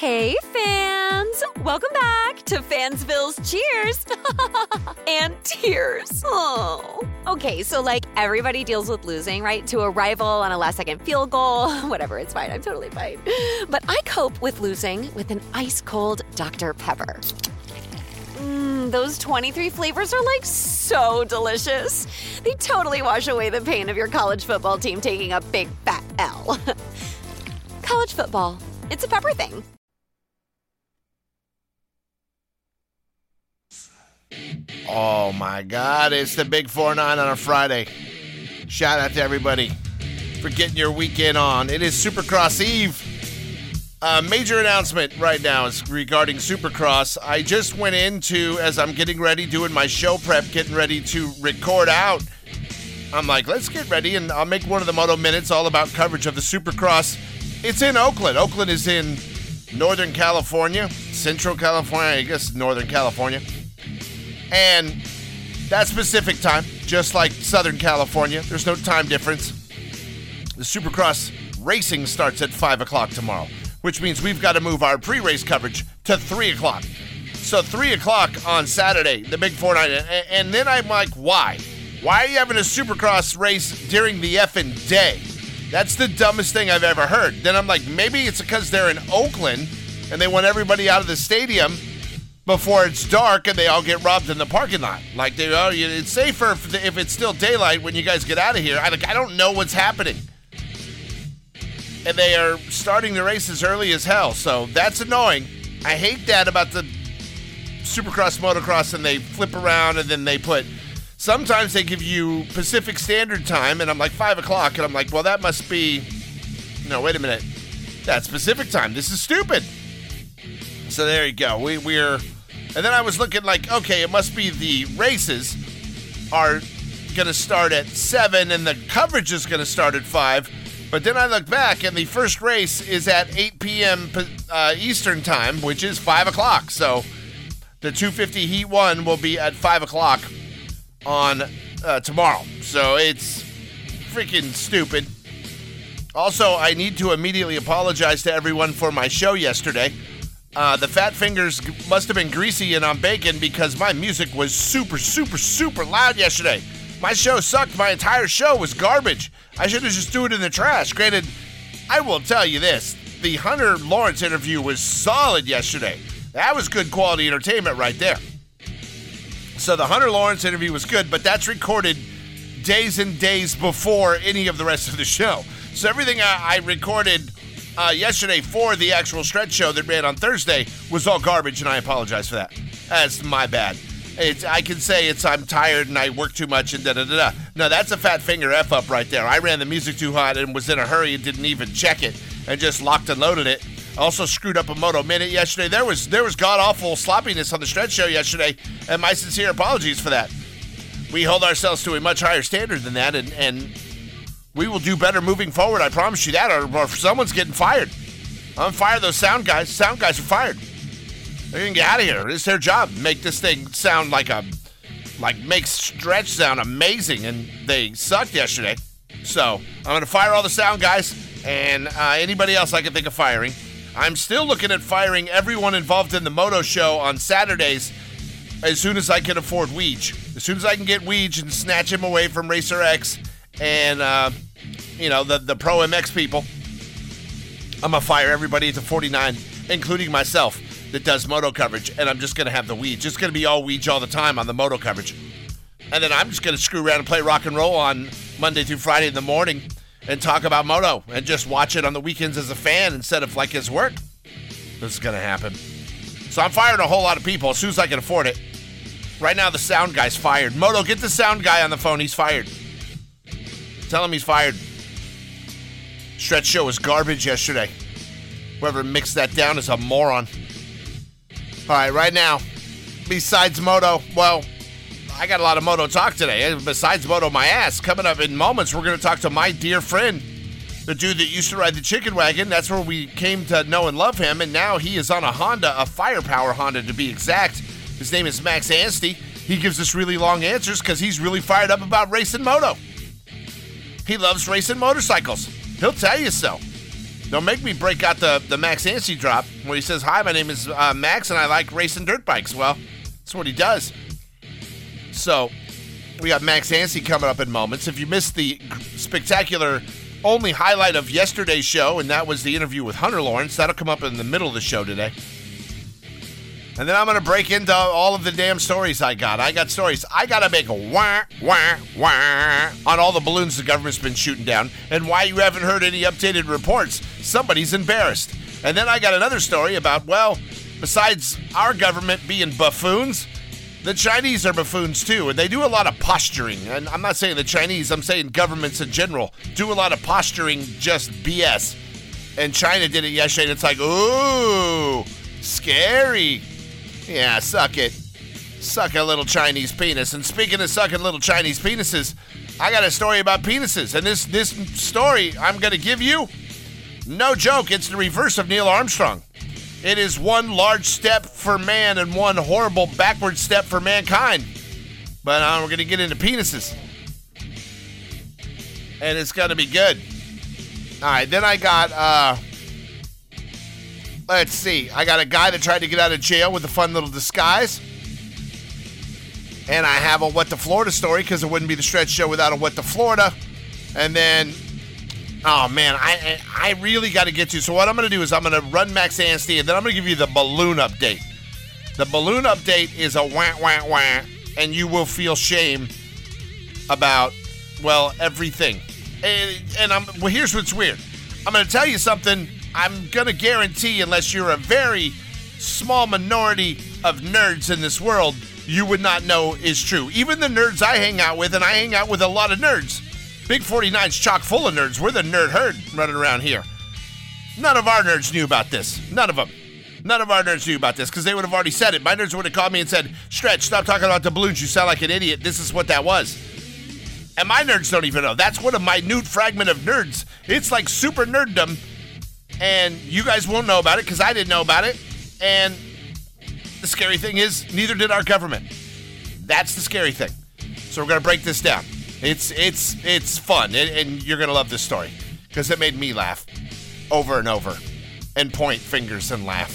Hey, fans! Welcome back to Fansville's Cheers and Tears. Oh. Okay, so everybody deals with losing, right? To a rival on a last-second field goal. Whatever, it's fine. I'm totally fine. But I cope with losing with an ice-cold Dr. Pepper. Those 23 flavors are so delicious. They totally wash away the pain of your college football team taking a big fat L. College football. It's a pepper thing. Oh my God, it's the Big 4-9 on a Friday. Shout out to everybody for getting your weekend on. It is Supercross Eve. Major announcement right now is regarding Supercross. I just went into, as I'm getting ready, doing my show prep, getting ready to record out. I'm like, let's get ready, and I'll make one of the Moto Minutes all about coverage of the Supercross. It's in Oakland. Oakland is in Northern California, Central California, I guess Northern California. And that's Pacific time, just like Southern California. There's no time difference. The Supercross racing starts at 5 o'clock tomorrow, which means we've got to move our pre-race coverage to 3 o'clock. So 3 o'clock on Saturday, the Big 4-9. And then I'm like, why? Why are you having a Supercross race during the effing day? That's the dumbest thing I've ever heard. Then I'm like, maybe it's because they're in Oakland and they want everybody out of the stadium before it's dark and they all get robbed in the parking lot. It's safer if it's still daylight when you guys get out of here. I don't know what's happening. And they are starting the race as early as hell, so that's annoying. I hate that about the Supercross motocross, and they flip around and then they put... Sometimes they give you Pacific Standard Time, and I'm like 5 o'clock, and I'm like, well, that must be... No, wait a minute. That's Pacific Time. This is stupid. So there you go. We're... And then I was looking okay, it must be the races are going to start at 7, and the coverage is going to start at 5. But then I look back, and the first race is at 8 p.m. Eastern Time, which is 5 o'clock. So the 250 Heat 1 will be at 5 o'clock on tomorrow. So it's freaking stupid. Also, I need to immediately apologize to everyone for my show yesterday. The fat fingers must have been greasy and on bacon because my music was super, super, super loud yesterday. My show sucked. My entire show was garbage. I should have just threw it in the trash. Granted, I will tell you this. The Hunter Lawrence interview was solid yesterday. That was good quality entertainment right there. So the Hunter Lawrence interview was good, but that's recorded days and days before any of the rest of the show. So everything I recorded yesterday for the actual stretch show that ran on Thursday was all garbage, and I apologize for that. That's my bad. I can say I'm tired and I work too much and da-da-da-da. No, that's a fat finger F-up right there. I ran the music too hot and was in a hurry and didn't even check it and just locked and loaded it. Also screwed up a Moto Minute yesterday. There was god-awful sloppiness on the stretch show yesterday, and my sincere apologies for that. We hold ourselves to a much higher standard than that, and we will do better moving forward. I promise you that, or someone's getting fired. I'm fired those sound guys. Sound guys are fired. They're going to get out of here. It's their job. Make this thing sound make stretch sound amazing, and they sucked yesterday. So I'm going to fire all the sound guys and anybody else I can think of firing. I'm still looking at firing everyone involved in the Moto Show on Saturdays as soon as I can afford Weege. As soon as I can get Weege and snatch him away from Racer X and, the Pro MX people, I'm going to fire everybody at the 49, including myself, that does moto coverage, and I'm just going to have the Weege. It's going to be all Weege all the time on the moto coverage. And then I'm just going to screw around and play rock and roll on Monday through Friday in the morning and talk about moto and just watch it on the weekends as a fan instead of his work. This is going to happen. So I'm firing a whole lot of people as soon as I can afford it. Right now, the sound guy's fired. Moto, get the sound guy on the phone. He's fired. Tell him he's fired. Stretch show was garbage yesterday. Whoever mixed that down is a moron. All right, right now, besides moto, well, I got a lot of moto talk today. Besides moto my ass, coming up in moments, we're going to talk to my dear friend, the dude that used to ride the chicken wagon. That's where we came to know and love him, and now he is on a Honda, a Firepower Honda to be exact. His name is Max Anstey. He gives us really long answers because he's really fired up about racing moto. He loves racing motorcycles. He'll tell you so. Don't make me break out the Max Anstey drop where he says, "Hi, my name is Max, and I like racing dirt bikes." Well, that's what he does. So, we got Max Anstey coming up in moments. If you missed the spectacular only highlight of yesterday's show, and that was the interview with Hunter Lawrence, that'll come up in the middle of the show today. And then I'm going to break into all of the damn stories I got. I got stories. I got to make a wah, wah, wah on all the balloons the government's been shooting down and why you haven't heard any updated reports. Somebody's embarrassed. And then I got another story about, well, besides our government being buffoons, the Chinese are buffoons too, and they do a lot of posturing. And I'm not saying the Chinese, I'm saying governments in general do a lot of posturing, just BS. And China did it yesterday, and it's like, ooh, scary. Yeah, suck it. Suck a little Chinese penis. And speaking of sucking little Chinese penises, I got a story about penises. And this story I'm going to give you, no joke, it's the reverse of Neil Armstrong. It is one large step for man and one horrible backward step for mankind. But we're going to get into penises. And it's going to be good. All right, then I got... let's see. I got a guy that tried to get out of jail with a fun little disguise. And I have a What the Florida story because it wouldn't be the Stretch Show without a What the Florida. And then, oh man, I really got to get to. So what I'm going to do is I'm going to run Max Anstey and then I'm going to give you the balloon update. The balloon update is a wah, wah, wah. And you will feel shame about, well, everything. And here's what's weird. I'm going to tell you something I'm going to guarantee, unless you're a very small minority of nerds in this world, you would not know is true. Even the nerds I hang out with, and I hang out with a lot of nerds. Big 49's chock full of nerds. We're the nerd herd running around here. None of our nerds knew about this. None of them. None of our nerds knew about this because they would have already said it. My nerds would have called me and said, "Stretch, stop talking about the balloons. You sound like an idiot. This is what that was." And my nerds don't even know. That's what a minute fragment of nerds. It's like super nerddom. And you guys won't know about it because I didn't know about it. And the scary thing is, neither did our government. That's the scary thing. So we're going to break this down. It's fun, and you're going to love this story because it made me laugh over and over and point fingers and laugh.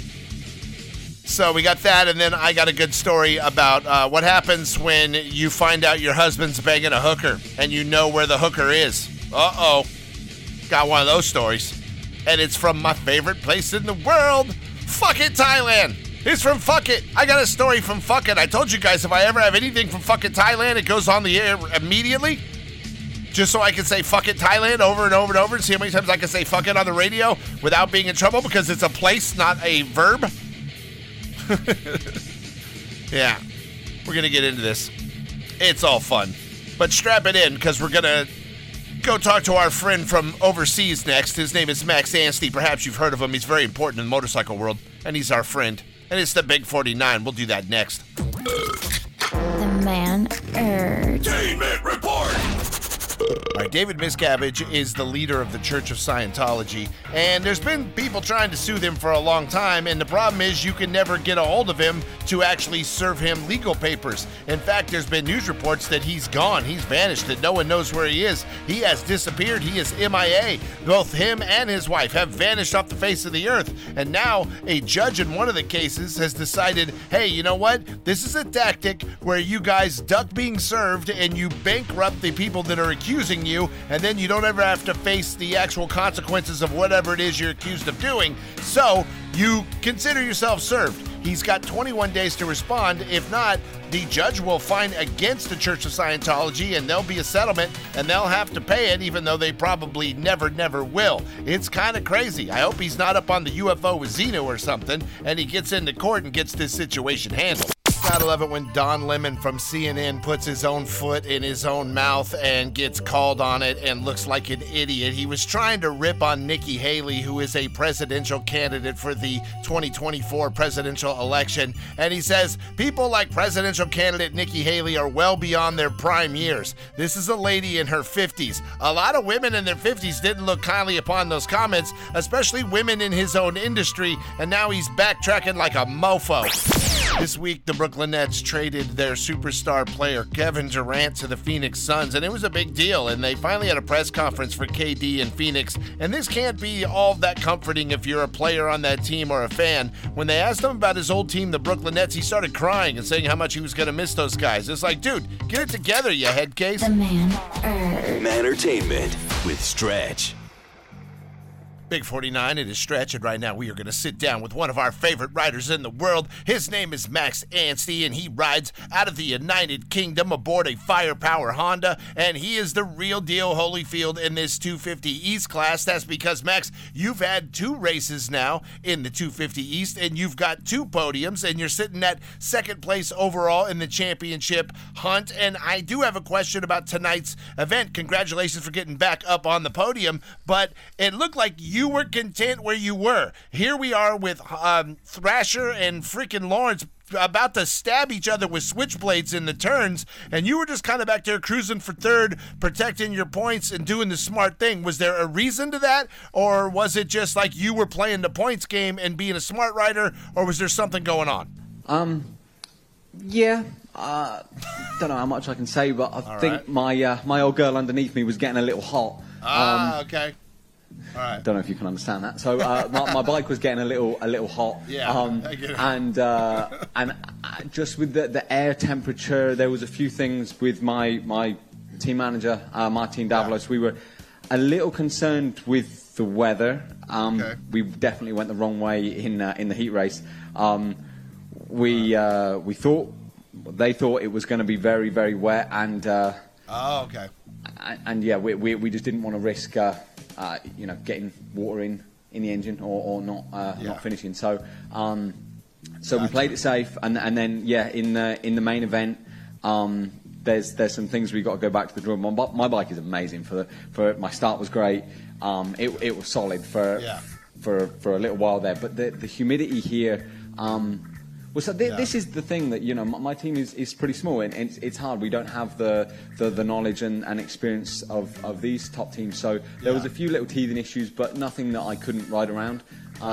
So we got that, and then I got a good story about what happens when you find out your husband's banging a hooker and you know where the hooker is. Uh-oh. Got one of those stories. And it's from my favorite place in the world, Fuck It, Thailand. It's from Fuck It. I got a story from Fuck It. I told you guys if I ever have anything from Fuck It, Thailand, it goes on the air immediately. Just so I can say Fuck It, Thailand over and over and over and see how many times I can say Fuck It on the radio without being in trouble because it's a place, not a verb. Yeah, we're going to get into this. It's all fun. But strap it in because we're going to go talk to our friend from overseas next. His name is Max Anstey. Perhaps you've heard of him. He's very important in the motorcycle world, and he's our friend. And it's the Big 49. We'll do that next. The Man Urge. Entertainment Report. All right, David Miscavige is the leader of the Church of Scientology, and there's been people trying to sue him for a long time, and the problem is you can never get a hold of him to actually serve him legal papers. In fact, there's been news reports that he's gone, he's vanished, that no one knows where he is. He has disappeared, he is MIA. Both him and his wife have vanished off the face of the earth, and now a judge in one of the cases has decided, hey, you know what? This is a tactic where you guys duck being served and you bankrupt the people that are accusing you, and then you don't ever have to face the actual consequences of whatever it is you're accused of doing. So you consider yourself served. He's got 21 days to respond. If not, the judge will find against the Church of Scientology, and there'll be a settlement, and they'll have to pay it, even though they probably never will. It's kind of crazy. I hope he's not up on the UFO with Xenu or something, and he gets into court and gets this situation handled. Gotta love it when Don Lemon from CNN puts his own foot in his own mouth and gets called on it and looks like an idiot. He was trying to rip on Nikki Haley, who is a presidential candidate for the 2024 presidential election. And he says, people like presidential candidate Nikki Haley are well beyond their prime years. This is a lady in her 50s. A lot of women in their 50s didn't look kindly upon those comments, especially women in his own industry. And now he's backtracking like a mofo. This week, the Brookings Brooklyn Nets traded their superstar player Kevin Durant to the Phoenix Suns, and it was a big deal. And they finally had a press conference for KD in Phoenix. And this can't be all that comforting if you're a player on that team or a fan. When they asked him about his old team, the Brooklyn Nets, he started crying and saying how much he was going to miss those guys. It's like, dude, get it together, you head case. The Manertainment with Stretch. Big 49, it is Stretch, and right now we are going to sit down with one of our favorite riders in the world. His name is Max Anstey, and he rides out of the United Kingdom aboard a Firepower Honda, and he is the real deal Holyfield in this 250 East class. That's because, Max, you've had 2 races now in the 250 East, and you've got 2 podiums, and you're sitting at second place overall in the championship hunt. And I do have a question about tonight's event. Congratulations for getting back up on the podium, but it looked like you were content where you were. Here we are with Thrasher and freaking Lawrence about to stab each other with switchblades in the turns, and you were just kind of back there cruising for third, protecting your points and doing the smart thing. Was there a reason to that, or was it just like you were playing the points game and being a smart rider, or was there something going on? Yeah. Don't know how much I can say, but I think my old girl underneath me was getting a little hot. Okay. All right. Don't know if you can understand that. So my bike was getting a little hot. Yeah, I get it. And just with the air temperature, there was a few things with my team manager, Martin Davalos. We were a little concerned with the weather. We definitely went the wrong way in the heat race. They thought it was going to be very, very wet, and and yeah, we just didn't want to risk getting water in the engine or not finishing. So we played it safe, and then in the main event, there's some things we got to go back to the drawing board. My bike is amazing. For my start was great. It was solid for a little while there, but the humidity here. This is the thing that, my team is pretty small, and it's hard. We don't have the knowledge and experience of these top teams. So there was a few little teething issues, but nothing that I couldn't ride around.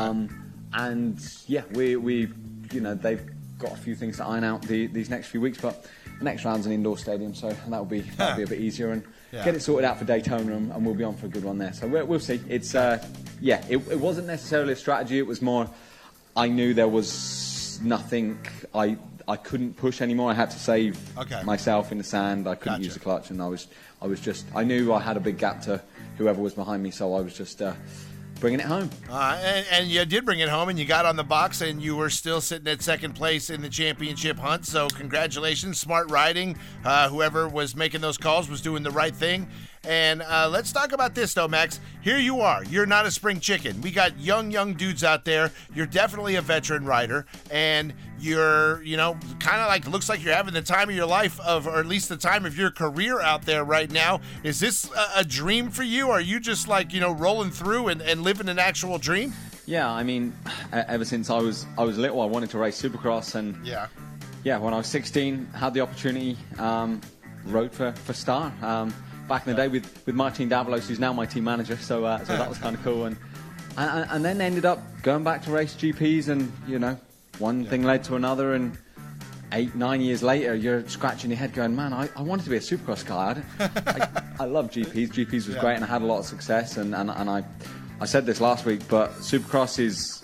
They've got a few things to iron out these next few weeks, but the next round's an indoor stadium, so that'll be a bit easier, and get it sorted out for Daytona, and we'll be on for a good one there. So we'll see. It's it wasn't necessarily a strategy. It was more, I knew there was nothing I couldn't push anymore. I had to save myself in the sand. I couldn't use the clutch, and I knew I had a big gap to whoever was behind me, so I was just bringing it home. And you did bring it home, and you got on the box, and you were still sitting at second place in the championship hunt, so congratulations. Smart riding. Whoever was making those calls was doing the right thing. And let's talk about this, though, Max. Here you are. You're not a spring chicken. We got young dudes out there. You're definitely a veteran rider, and you're, kind of like, looks like you're having the time of your life, or at least the time of your career out there right now. Is this a dream for you? Are you just like, rolling through and living an actual dream? Yeah, I mean, ever since I was little, I wanted to race Supercross, and when I was 16, had the opportunity, rode for Star. Back in the day with Martin Davalos, who's now my team manager, so that was kind of cool, and then ended up going back to race GPs, and one thing led to another, and 8-9 years later, you're scratching your head going, man, I wanted to be a Supercross guy. I love GPs. GPs was great, and I had a lot of success, and I said this last week, but Supercross is,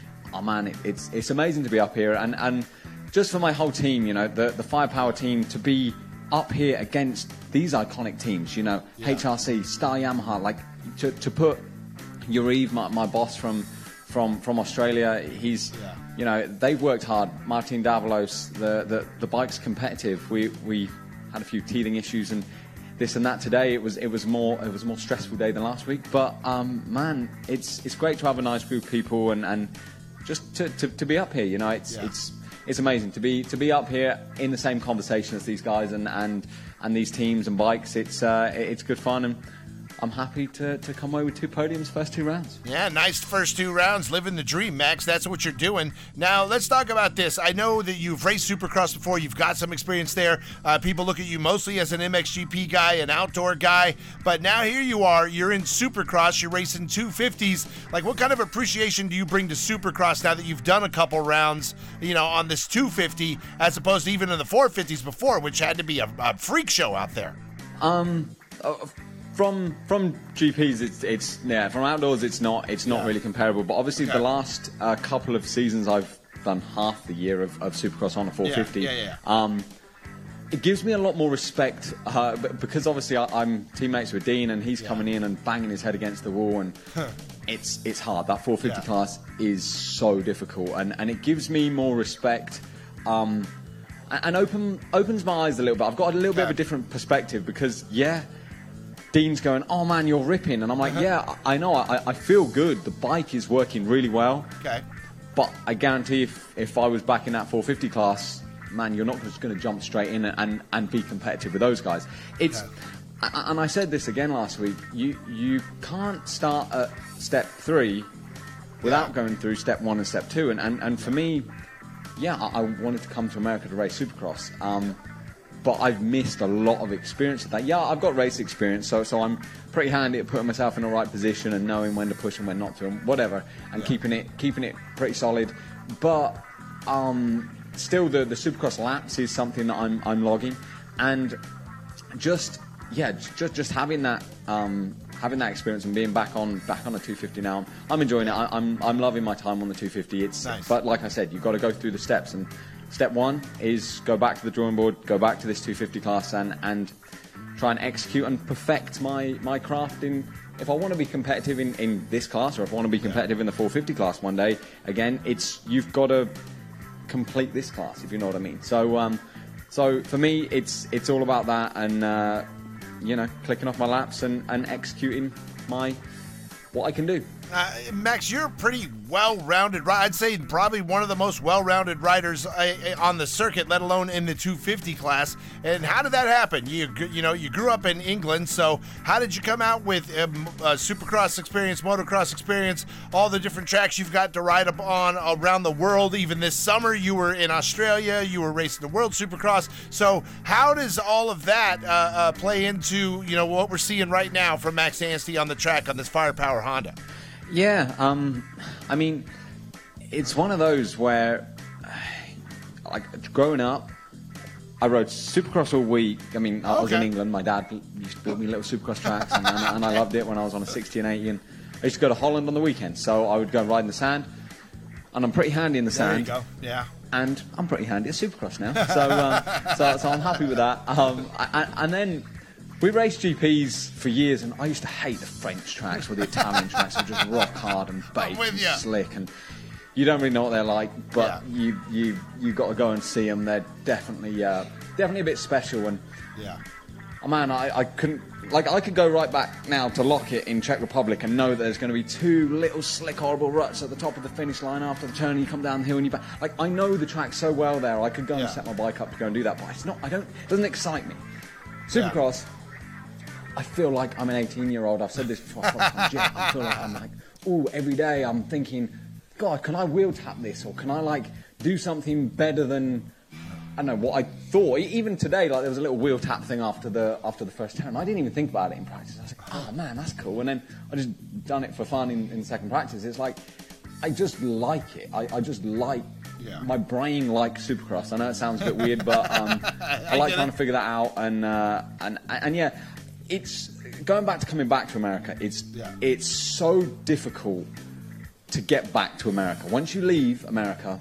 it's amazing to be up here, and just for my whole team, the Firepower team, to be up here against these iconic teams, HRC, Star Yamaha, like to put Yuriv, my boss from Australia, he's, they've worked hard. Martin Davalos, the bike's competitive. We had a few teething issues and this and that today. It was a more stressful day than last week. But man, it's great to have a nice group of people and just to be up here. It's amazing to be up here in the same conversation as these guys and these teams and bikes. It's good fun, and I'm happy to come away with 2 podiums first 2 rounds. Yeah, nice first 2 rounds. Living the dream, Max. That's what you're doing. Now, let's talk about this. I know that you've raced Supercross before. You've got some experience there. People look at you mostly as an MXGP guy, an outdoor guy. But now here you are. You're in Supercross. You're racing 250s. Like, what kind of appreciation do you bring to Supercross now that you've done a couple rounds, on this 250, as opposed to even in the 450s before, which had to be a freak show out there? From GPs, it's from outdoors, it's not really comparable. But obviously, the last couple of seasons, I've done half the year of Supercross on a 450. It gives me a lot more respect because obviously I'm teammates with Dean, and he's coming in and banging his head against the wall, and it's hard. That 450 class is so difficult, and it gives me more respect. And opens my eyes a little bit. I've got a little bit of a different perspective because Dean's going, oh man, you're ripping. And I'm like, yeah, I know, I feel good. The bike is working really well. Okay. But I guarantee if I was back in that 450 class, man, you're not just going to jump straight in and be competitive with those guys. And I said this again last week, you can't start at step 3 without going through step 1 and step 2. And for me, I wanted to come to America to race Supercross. But I've missed a lot of experience of that. Yeah, I've got race experience, so I'm pretty handy at putting myself in the right position and knowing when to push and when not to, and whatever, and keeping it pretty solid. But still, the Supercross laps is something that I'm logging, and just having that experience and being back on a 250 now, I'm enjoying it. I'm loving my time on the 250. It's nice. But like I said, you've got to go through the steps, and step 1 is go back to the drawing board, go back to this 250 class, and try and execute and perfect my craft in. If I want to be competitive in this class, or if I want to be competitive in the 450 class one day, again, you've got to complete this class, if you know what I mean. So for me, it's all about that, and clicking off my laps and executing what I can do. Max, you're a pretty well-rounded rider. I'd say probably one of the most well-rounded riders on the circuit, let alone in the 250 class. And how did that happen? You grew up in England, so how did you come out with Supercross experience, motocross experience, all the different tracks you've got to ride up on around the world? Even this summer, you were in Australia, you were racing the World Supercross. So how does all of that play into what we're seeing right now from Max Anstie on the track on this Firepower Honda? Yeah, I mean, it's one of those where, like, growing up, I rode Supercross all week. I mean, I was in England. My dad used to build me little Supercross tracks, and I loved it when I was on a 60 and 80. And I used to go to Holland on the weekend, so I would go and ride in the sand. And I'm pretty handy in the sand. There you go, yeah. And I'm pretty handy at Supercross now, so I'm happy with that. And then we raced GPs for years, and I used to hate the French tracks or the Italian tracks. They're just rock hard and baked and slick, and you don't really know what they're like. But you got to go and see them. They're definitely a bit special. And oh man, I couldn't. Like, I could go right back now to Lockett in Czech Republic and know that there's going to be 2 little slick horrible ruts at the top of the finish line after the turn, and you come down the hill and you back. Like, I know the track so well there. I could go and set my bike up to go and do that, but it's not. It doesn't excite me. Supercross. I feel like I'm an 18-year-old. I've said this before. I feel like I'm like, every day I'm thinking, God, can I wheel tap this? Or can I, like, do something better than, I don't know, what I thought? Even today, like, there was a little wheel tap thing after the first turn. I didn't even think about it in practice. I was like, oh, man, that's cool. And then I just done it for fun in the second practice. It's like, I just like it. I just like, my brain likes Supercross. I know it sounds a bit weird, but I like trying to figure that out. And yeah, it's going back to coming back to America. It's so difficult to get back to America. Once you leave America,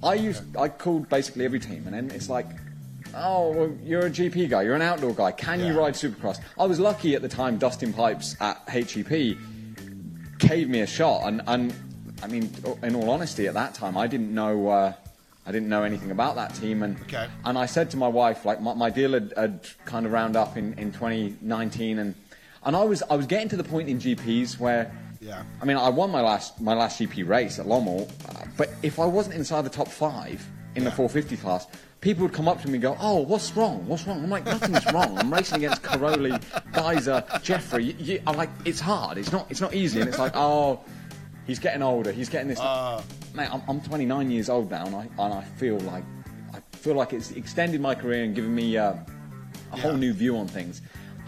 I called basically every team, and then it's like, oh, well, you're a GP guy, you're an outdoor guy. Can you ride Supercross? I was lucky at the time. Dustin Pipes at HEP gave me a shot, and I mean, in all honesty, at that time, I didn't know anything about that team, and I said to my wife, like, my deal had kind of round up in 2019, and I was getting to the point in GPs where, I mean, I won my last GP race at Lommel, but if I wasn't inside the top 5, in the 450 class, people would come up to me and go, "Oh, what's wrong? What's wrong?" I'm like, "Nothing's wrong. I'm racing against Caroli, Geyser, Jeffrey." I'm like, "It's hard. It's not easy." And it's like, "Oh, he's getting older. He's getting this." Mate, I'm 29 years old now, and I feel like it's extended my career and given me a whole new view on things.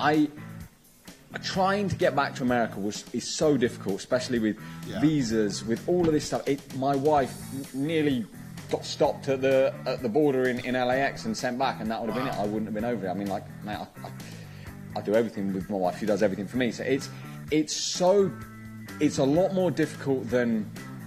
Trying to get back to America is so difficult, especially with visas, with all of this stuff. My wife nearly got stopped at the border in LAX and sent back, and that would have been it. I wouldn't have been over it. I mean, like, mate, I do everything with my wife. She does everything for me. So it's a lot more difficult than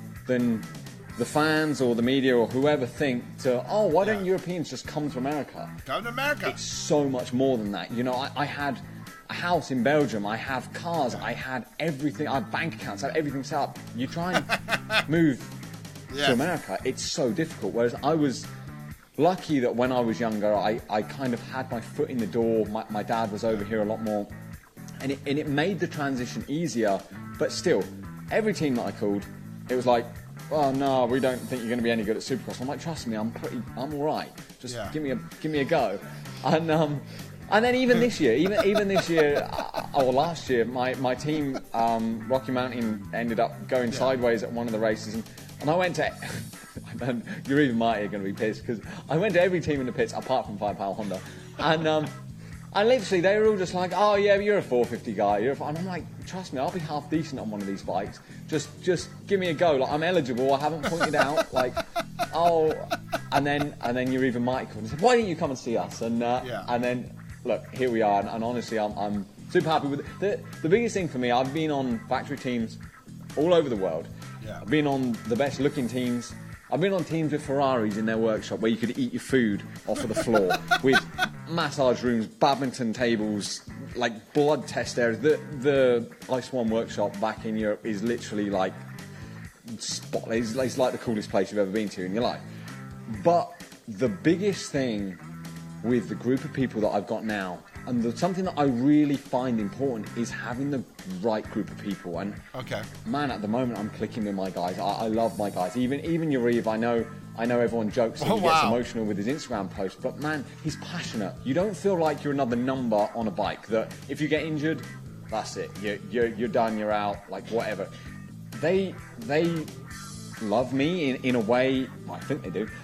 the fans or the media or whoever think why don't Europeans just come to America? Come to America. It's so much more than that. You know, I had a house in Belgium, I have cars, I had everything, I have bank accounts, I have everything set up. You try and move to America, it's so difficult. Whereas I was lucky that when I was younger, I kind of had my foot in the door. My dad was over here a lot more, and it made the transition easier. But still, every team that I called, it was like, "Oh no, we don't think you're going to be any good at Supercross." I'm like, "Trust me, I'm all right. Just give me a go." And then even this year, even this year, or last year, my team, Rocky Mountain, ended up going sideways at one of the races, and I went to. You're even Marty are going to be pissed because I went to every team in the pits apart from Firepower Honda, and literally they were all just like, "Oh yeah, you're a 450 guy." And I'm like, "Trust me, I'll be half decent on one of these bikes. Just give me a go. Like, I'm eligible. I haven't pointed out. Like, oh." And then you're even Marty called and said, "Why don't you come and see us?" And then. Look, here we are, and honestly, I'm super happy with it. The biggest thing for me, I've been on factory teams all over the world. Yeah. I've been on the best-looking teams. I've been on teams with Ferraris in their workshop where you could eat your food off of the floor, with massage rooms, badminton tables, like blood test areas. The Ice One workshop back in Europe is literally like spotless. It's like the coolest place you've ever been to in your life. But the biggest thing with the group of people that I've got now, and something that I really find important is having the right group of people. And man, at the moment I'm clicking with my guys. I love my guys. Even Yariv, I know everyone jokes and he gets emotional with his Instagram post, but man, he's passionate. You don't feel like you're another number on a bike, that if you get injured, that's it. You're done, you're out, like whatever. They love me in a way, I think they do,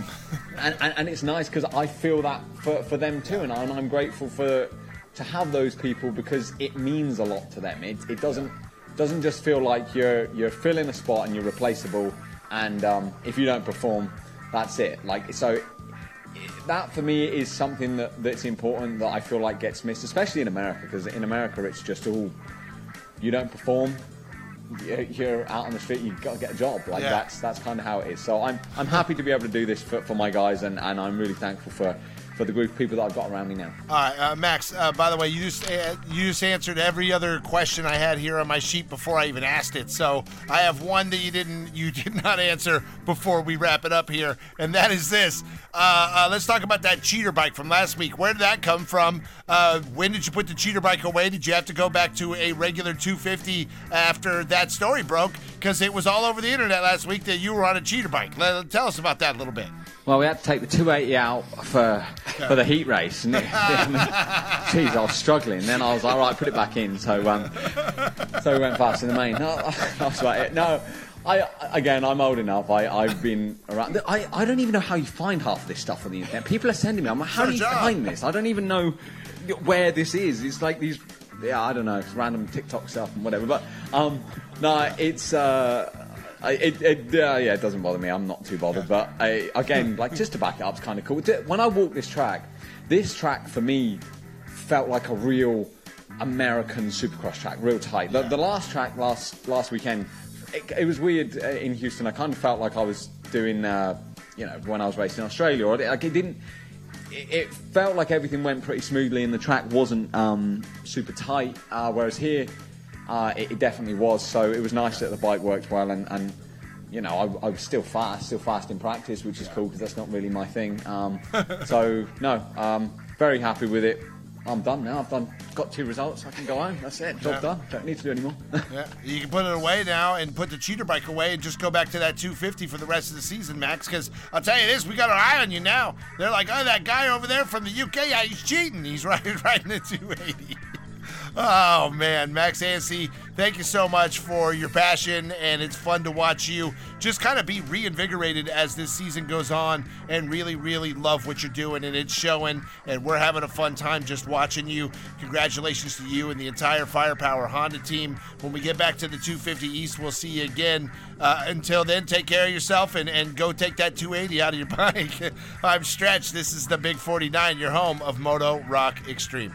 and it's nice because I feel that for them too, and I'm grateful to have those people because it means a lot to them. It doesn't just feel like you're filling a spot and you're replaceable, and if you don't perform, that's it. Like, so that for me is something that's important, that I feel like gets missed, especially in America, because in America it's just all, you don't perform, you're out on the street, you've got to get a job. Like that's kind of how it is. So I'm happy to be able to do this for my guys, and I'm really thankful for the group of people that I've got around me now. All right, Max, by the way, you just answered every other question I had here on my sheet before I even asked it. So I have one that you did not answer before we wrap it up here, and that is this. Let's talk about that cheater bike from last week. Where did that come from? When did you put the cheater bike away? Did you have to go back to a regular 250 after that story broke? Because it was all over the internet last week that you were on a cheater bike. Tell us about that a little bit. Well, we had to take the 280 out for the heat race. And geez, I was struggling. Then I was like, all right, put it back in. So we went fast in the main. No, that's about it. No, I'm old enough. I've been around. I don't even know how you find half of this stuff on the internet. People are sending me. I'm like, how do you find this? I don't even know where this is. It's like these, I don't know, it's random TikTok stuff and whatever. But no, it's. It doesn't bother me. I'm not too bothered. But again, like, just to back it up, it's kind of cool. When I walk this track for me felt like a real American Supercross track, real tight. The last track last weekend, it was weird in Houston. I kind of felt like I was doing, when I was racing in Australia, or like it didn't. It felt like everything went pretty smoothly, and the track wasn't super tight. Whereas here. It definitely was, so it was nice that the bike worked well, and I was still fast in practice, which is cool because that's not really my thing. So no, very happy with it. I'm done now. Got 2 results. I can go home. That's it. Job done. Don't need to do anymore. Yeah, you can put it away now and put the cheater bike away and just go back to that 250 for the rest of the season, Max. Because I'll tell you this, we got our eye on you now. They're like, oh, that guy over there from the UK, yeah, he's cheating. He's riding the 280. Oh, man, Max Anstie, thank you so much for your passion, and it's fun to watch you just kind of be reinvigorated as this season goes on and really, really love what you're doing, and it's showing, and we're having a fun time just watching you. Congratulations to you and the entire Firepower Honda team. When we get back to the 250 East, we'll see you again. Until then, take care of yourself and go take that 280 out of your bike. I'm Stretch. This is the Big 49, your home of Moto Rock Extreme.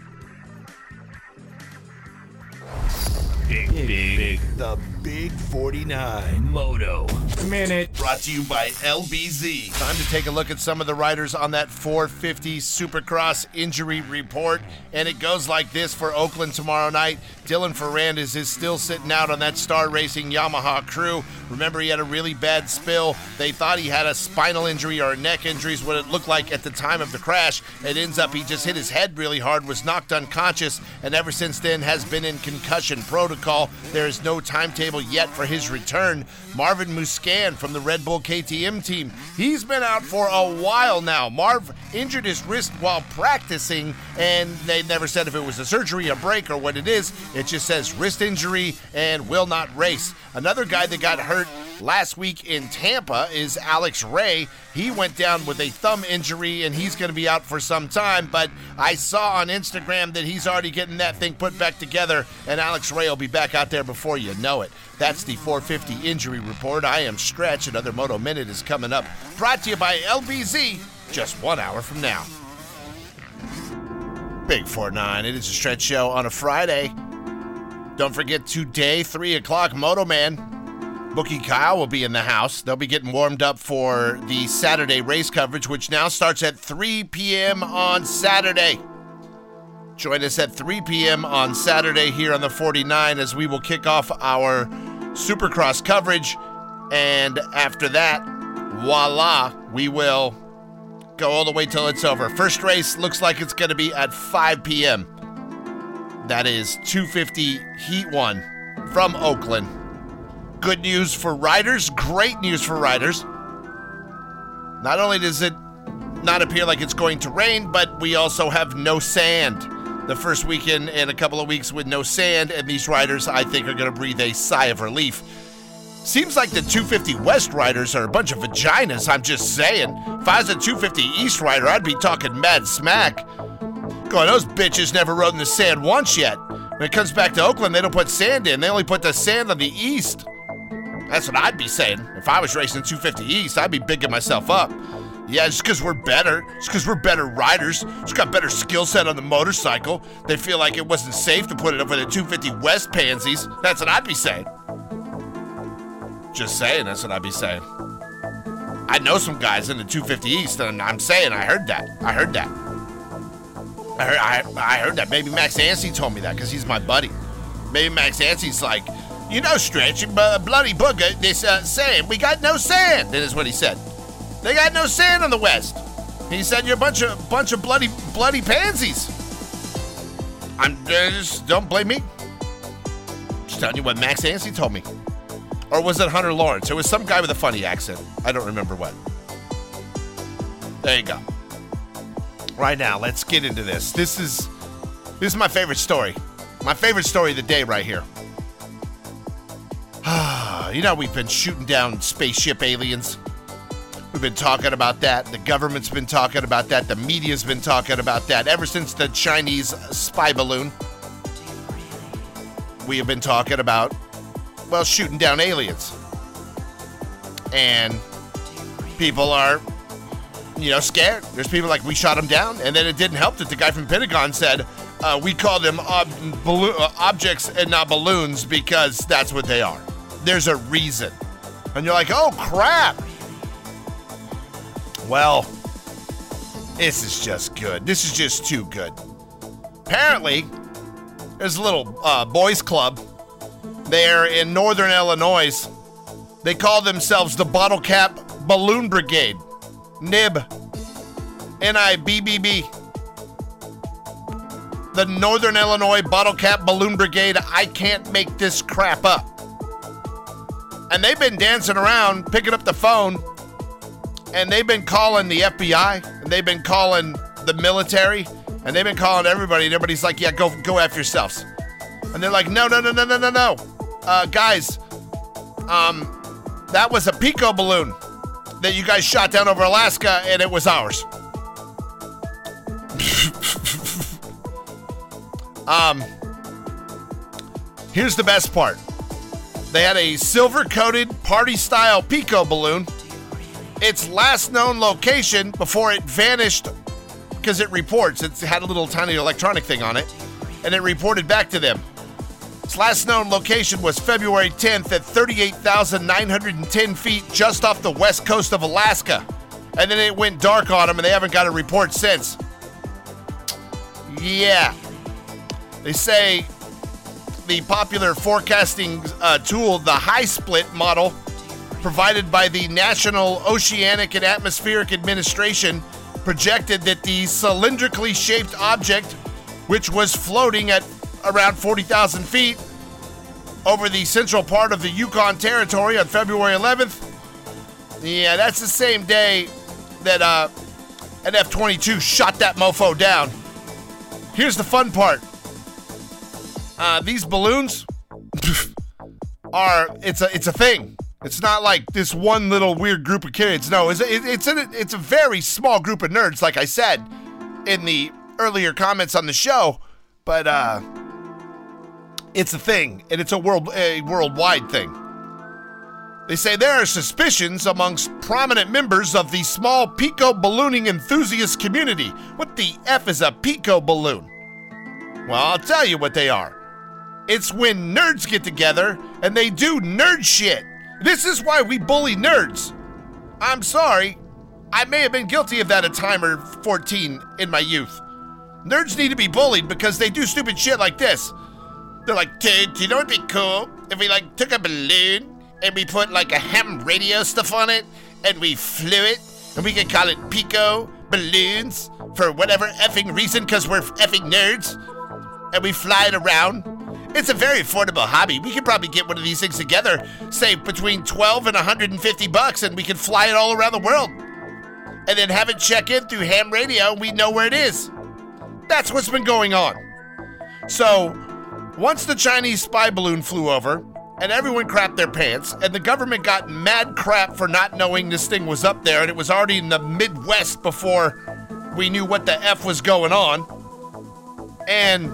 Big. The Big 49 Moto Minute. Brought to you by LBZ. Time to take a look at some of the riders on that 450 Supercross injury report. And it goes like this for Oakland tomorrow night. Dylan Ferrandis is still sitting out on that Star Racing Yamaha crew. Remember, he had a really bad spill. They thought he had a spinal injury or a neck injury is what it looked like at the time of the crash. It ends up he just hit his head really hard, was knocked unconscious, and ever since then has been in concussion protocol. There is no timetable yet for his return. Marvin Musquin from the Red Bull KTM team, he's been out for a while now. Marv injured his wrist while practicing, and they never said if it was a surgery, a break, or what it is. It just says wrist injury and will not race. Another guy that got hurt last week in Tampa is Alex Ray. He went down with a thumb injury, and he's going to be out for some time, but I saw on Instagram that he's already getting that thing put back together, and Alex Ray will be back out there before you know it. That's the 450 injury report. I am Stretch. Another Moto Minute is coming up. Brought to you by LBZ just 1 hour from now. Big 49. It is a Stretch show on a Friday. Don't forget today, 3 o'clock, Moto Man. Bookie Kyle will be in the house. They'll be getting warmed up for the Saturday race coverage, which now starts at 3 p.m. on Saturday. Join us at 3 p.m. on Saturday here on the 49 as we will kick off our Supercross coverage. And after that, voila, we will go all the way till it's over. First race looks like it's going to be at 5 p.m. That is 250 Heat 1 from Oakland. Good news for riders, great news for riders. Not only does it not appear like it's going to rain, but we also have no sand. The first weekend in a couple of weeks with no sand, and these riders, I think, are going to breathe a sigh of relief. Seems like the 250 West riders are a bunch of vaginas, I'm just saying. If I was a 250 East rider, I'd be talking mad smack. Going, those bitches never rode in the sand once yet. When it comes back to Oakland, they don't put sand in. They only put the sand on the East. That's what I'd be saying. If I was racing 250 East, I'd be bigging myself up. Yeah, just because we're better. Just because we're better riders. Just got better skill set on the motorcycle. They feel like it wasn't safe to put it up with the 250 West pansies. That's what I'd be saying. Just saying, that's what I'd be saying. I know some guys in the 250 East, and I'm saying I heard that. I heard that. Maybe Max Anstie told me that because he's my buddy. Maybe Max Ansie's like, you know, Stretch, bloody booger, this sand. We got no sand. That is what he said. They got no sand on the West. He said you're a bunch of bloody pansies. Just don't blame me. Just telling you what Max Anstie told me. Or was it Hunter Lawrence? It was some guy with a funny accent. I don't remember what. There you go. Right now, let's get into this. This is my favorite story. My favorite story of the day right here. You know, we've been shooting down spaceship aliens. We've been talking about that. The government's been talking about that. The media's been talking about that. Ever since the Chinese spy balloon, we have been talking about, well, shooting down aliens. And people are, you know, scared. There's people like, we shot them down. And then it didn't help that the guy from Pentagon said, we call them objects and not balloons because that's what they are. There's a reason. And you're like, oh, crap. Well, this is just good. This is just too good. Apparently, there's a little boys club there in northern Illinois. They call themselves the Bottle Cap Balloon Brigade. NIB. NIBBB. the Northern Illinois Bottle Cap Balloon Brigade. I can't make this crap up. And they've been dancing around, picking up the phone, and they've been calling the FBI, and they've been calling the military, and they've been calling everybody, and everybody's like, yeah, go F yourselves. And they're like, no. Guys, that was a Pico balloon that you guys shot down over Alaska, and it was ours. Here's the best part. They had a silver-coated party-style Pico balloon. Its last known location before it vanished, because it reports, it had a little tiny electronic thing on it, and it reported back to them. Its last known location was February 10th at 38,910 feet just off the west coast of Alaska. And then it went dark on them, and they haven't got a report since. Yeah. They say the popular forecasting tool, the HiSplit model, provided by the National Oceanic and Atmospheric Administration, projected that the cylindrically shaped object, which was floating at around 40,000 feet over the central part of the Yukon Territory on February 11th. Yeah, that's the same day that an F-22 shot that mofo down. Here's the fun part. These balloons it's a thing. It's not like this one little weird group of kids. No, it's a very small group of nerds, like I said in the earlier comments on the show. But it's a thing, and it's a worldwide thing. They say there are suspicions amongst prominent members of the small Pico ballooning enthusiast community. What the F is a Pico balloon? Well, I'll tell you what they are. It's when nerds get together and they do nerd shit. This is why we bully nerds. I'm sorry. I may have been guilty of that at time or 14 in my youth. Nerds need to be bullied because they do stupid shit like this. They're like, dude, you know what'd be cool? If we took a balloon and we put a ham radio stuff on it and we flew it and we could call it Pico balloons for whatever effing reason because we're effing nerds and we fly it around. It's a very affordable hobby. We could probably get one of these things together, say between $12 and $150, and we could fly it all around the world. And then have it check in through ham radio and we know where it is. That's what's been going on. So, once the Chinese spy balloon flew over, and everyone crapped their pants, and the government got mad crap for not knowing this thing was up there, and it was already in the Midwest before we knew what the F was going on. And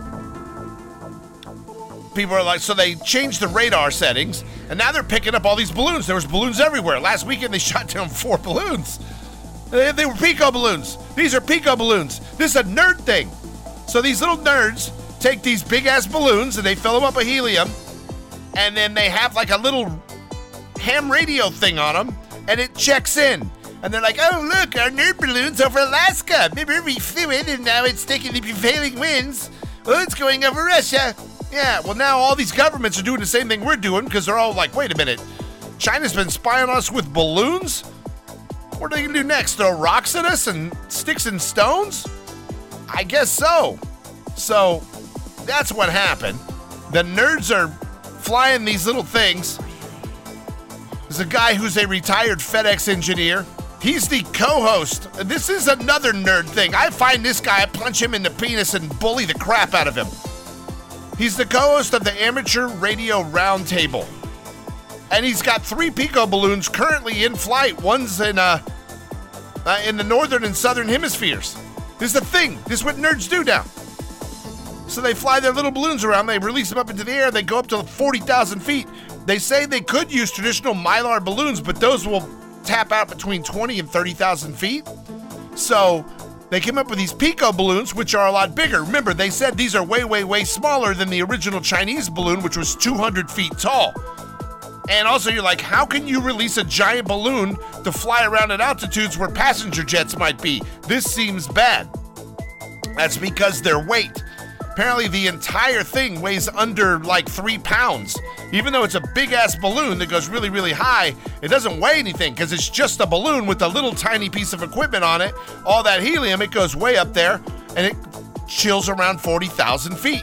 people are like, so they changed the radar settings, and now they're picking up all these balloons. There was balloons everywhere. Last weekend, they shot down 4 balloons. They were Pico balloons. These are Pico balloons. This is a nerd thing. So these little nerds take these big-ass balloons, and they fill them up with helium, and then they have a little ham radio thing on them, and it checks in. And they're like, oh, look, our nerd balloon's over Alaska. Remember, we flew it, and now it's taking the prevailing winds. Oh, it's going over Russia. Yeah, well, now all these governments are doing the same thing we're doing because they're all like, wait a minute. China's been spying on us with balloons? What are they going to do next? Throw rocks at us and sticks and stones? I guess so. So, that's what happened. The nerds are flying these little things. There's a guy who's a retired FedEx engineer. He's the co-host. This is another nerd thing. I find this guy, I punch him in the penis and bully the crap out of him. He's the co-host of the Amateur Radio Roundtable. And he's got 3 Pico balloons currently in flight. One's in the northern and southern hemispheres. This is the thing. This is what nerds do now. So they fly their little balloons around. They release them up into the air. They go up to 40,000 feet. They say they could use traditional Mylar balloons, but those will tap out between 20 and 30,000 feet. So they came up with these Pico balloons, which are a lot bigger. Remember, they said these are way, way, way smaller than the original Chinese balloon, which was 200 feet tall. And also, you're like, how can you release a giant balloon to fly around at altitudes where passenger jets might be? This seems bad. That's because their weight. Apparently, the entire thing weighs under 3 pounds. Even though it's a big-ass balloon that goes really, really high, it doesn't weigh anything because it's just a balloon with a little tiny piece of equipment on it. All that helium, it goes way up there, and it chills around 40,000 feet.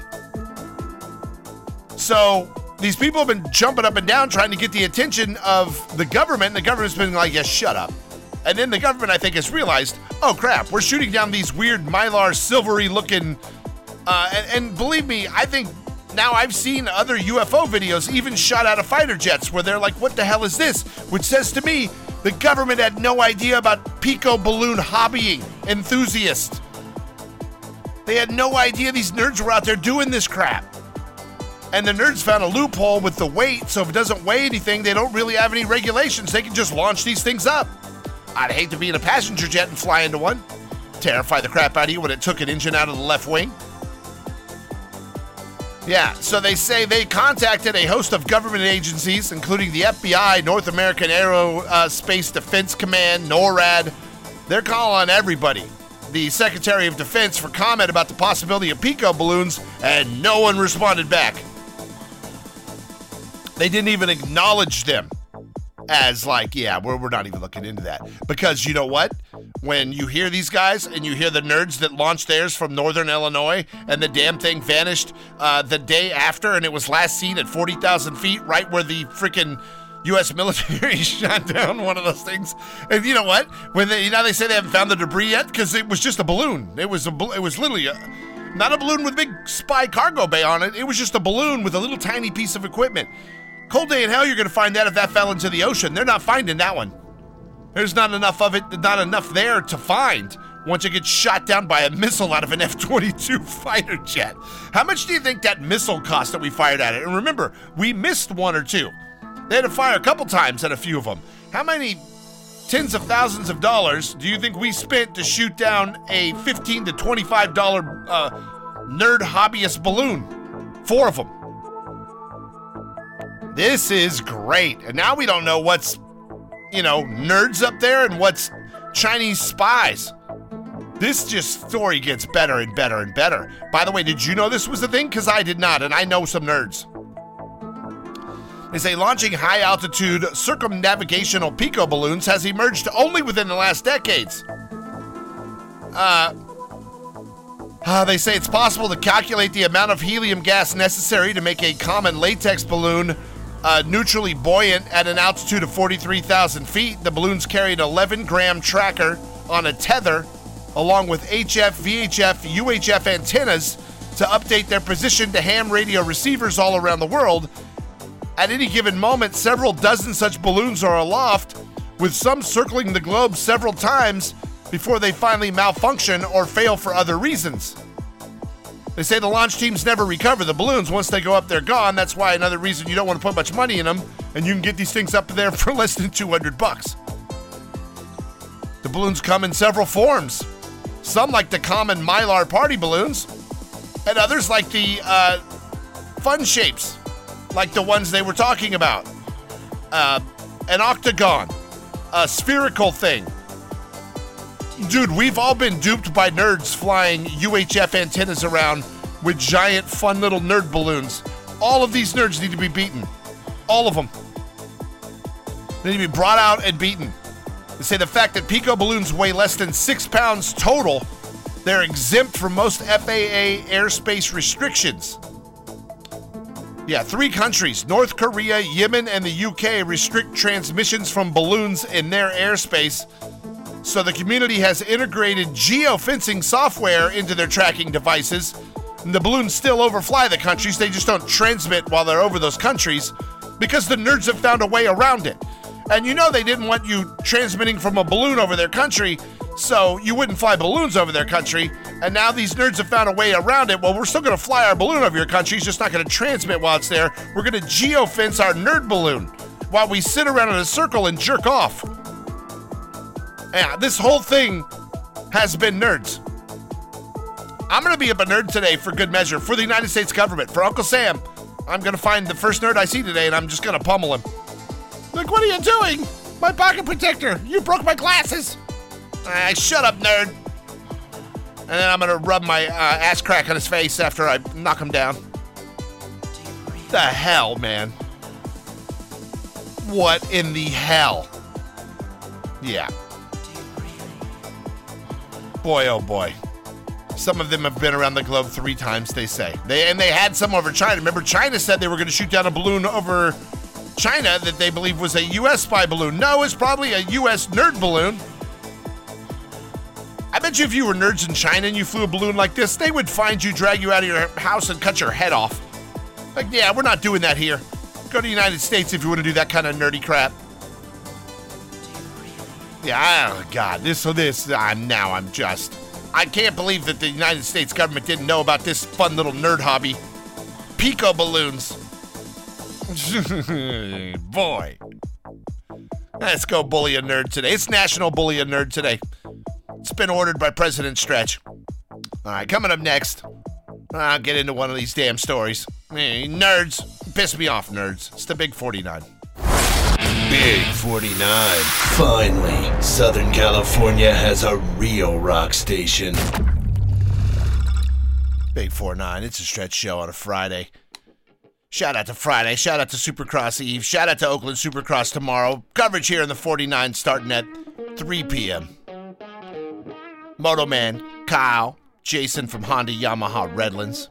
So these people have been jumping up and down trying to get the attention of the government, and the government's been like, yeah, shut up. And then the government, I think, has realized, oh, crap, we're shooting down these weird mylar silvery-looking... and believe me, I think now I've seen other UFO videos even shot out of fighter jets where they're like, what the hell is this? Which says to me, the government had no idea about Pico balloon hobbying enthusiasts. They had no idea these nerds were out there doing this crap. And the nerds found a loophole with the weight, so if it doesn't weigh anything, they don't really have any regulations. They can just launch these things up. I'd hate to be in a passenger jet and fly into one. Terrify the crap out of you when it took an engine out of the left wing. Yeah, so they say they contacted a host of government agencies, including the FBI, North American Aerospace Defense Command, NORAD. They're calling on everybody. The Secretary of Defense for comment about the possibility of Pico balloons, and no one responded back. They didn't even acknowledge them as like, yeah, we're not even looking into that. Because you know what? When you hear these guys and you hear the nerds that launched theirs from Northern Illinois and the damn thing vanished the day after and it was last seen at 40,000 feet right where the freaking U.S. military shot down one of those things. And you know what? When they say they haven't found the debris yet because it was just a balloon. It was literally not a balloon with a big spy cargo bay on it. It was just a balloon with a little tiny piece of equipment. Cold day in hell, you're going to find that if that fell into the ocean. They're not finding that one. There's not enough of it, not enough there to find once it gets shot down by a missile out of an F-22 fighter jet. How much do you think that missile cost that we fired at it? And remember, we missed one or two. They had to fire a couple times at a few of them. How many tens of thousands of dollars do you think we spent to shoot down a $15 to $25 nerd hobbyist balloon? 4 of them. This is great. And now we don't know what's, nerds up there and what's Chinese spies. This story gets better and better and better. By the way, did you know this was a thing? Because I did not, and I know some nerds. They say launching high-altitude circumnavigational Pico balloons has emerged only within the last decades. They say it's possible to calculate the amount of helium gas necessary to make a common latex balloon neutrally buoyant at an altitude of 43,000 feet. The balloons carry an 11-gram tracker on a tether, along with HF, VHF, UHF antennas to update their position to ham radio receivers all around the world. At any given moment, several dozen such balloons are aloft, with some circling the globe several times before they finally malfunction or fail for other reasons. They say the launch teams never recover the balloons. Once they go up, they're gone. That's why another reason you don't want to put much money in them, and you can get these things up there for less than $200. The balloons come in several forms. Some like the common Mylar party balloons, and others like the fun shapes, like the ones they were talking about. An octagon, a spherical thing. Dude, we've all been duped by nerds flying UHF antennas around with giant, fun little nerd balloons. All of these nerds need to be beaten. All of them. They need to be brought out and beaten. They say the fact that Pico balloons weigh less than 6 pounds total, they're exempt from most FAA airspace restrictions. Yeah, 3 countries, North Korea, Yemen, and the UK, restrict transmissions from balloons in their airspace. So the community has integrated geofencing software into their tracking devices. And the balloons still overfly the countries. They just don't transmit while they're over those countries because the nerds have found a way around it. And they didn't want you transmitting from a balloon over their country, so you wouldn't fly balloons over their country. And now these nerds have found a way around it. Well, we're still going to fly our balloon over your country. It's just not going to transmit while it's there. We're going to geofence our nerd balloon while we sit around in a circle and jerk off. Yeah, this whole thing has been nerds. I'm going to be a nerd today for good measure, for the United States government, for Uncle Sam. I'm going to find the first nerd I see today, and I'm just going to pummel him. Like, what are you doing? My pocket protector. You broke my glasses. Shut up, nerd. And then I'm going to rub my ass crack on his face after I knock him down. The hell, man? What in the hell? Yeah. Boy, oh boy. Some of them have been around the globe 3 times, they say. They had some over China. Remember, China said they were going to shoot down a balloon over China that they believe was a U.S. spy balloon. No, it's probably a U.S. nerd balloon. I bet you if you were nerds in China and you flew a balloon like this, they would find you, drag you out of your house, and cut your head off. Like, yeah, we're not doing that here. Go to the United States if you want to do that kind of nerdy crap. Yeah, oh God, I can't believe that the United States government didn't know about this fun little nerd hobby. Pico balloons. Boy. Let's go bully a nerd today. It's National Bully a Nerd today. It's been ordered by President Stretch. All right, coming up next, I'll get into one of these damn stories. Hey, nerds. Piss me off, nerds. It's the Big 49. Big 49. Finally, Southern California has a real rock station. Big 49. It's a Stretch show on a Friday. Shout out to Friday. Shout out to Supercross Eve. Shout out to Oakland Supercross tomorrow. Coverage here in the 49 starting at 3 p.m. Moto Man, Kyle, Jason from Honda Yamaha Redlands.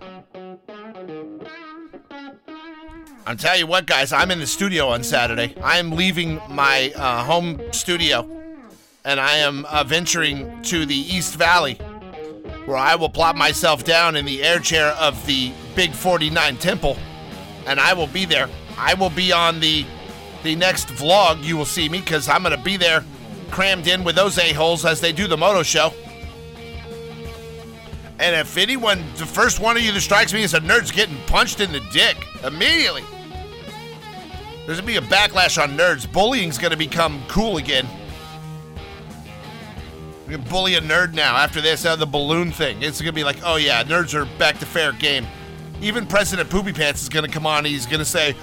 I'll tell you what, guys, I'm in the studio on Saturday. I am leaving my home studio, and I am venturing to the East Valley, where I will plop myself down in the air chair of the Big 49 Temple, and I will be there. I will be on the next vlog. You will see me, because I'm going to be there crammed in with those a-holes as they do the moto show. And if anyone, the first one of you that strikes me as a nerd's getting punched in the dick immediately. There's going to be a backlash on nerds. Bullying's going to become cool again. We're going to bully a nerd now after this, the balloon thing. It's going to be like, oh yeah, nerds are back to fair game. Even President Poopy Pants is going to come on and he's going to say,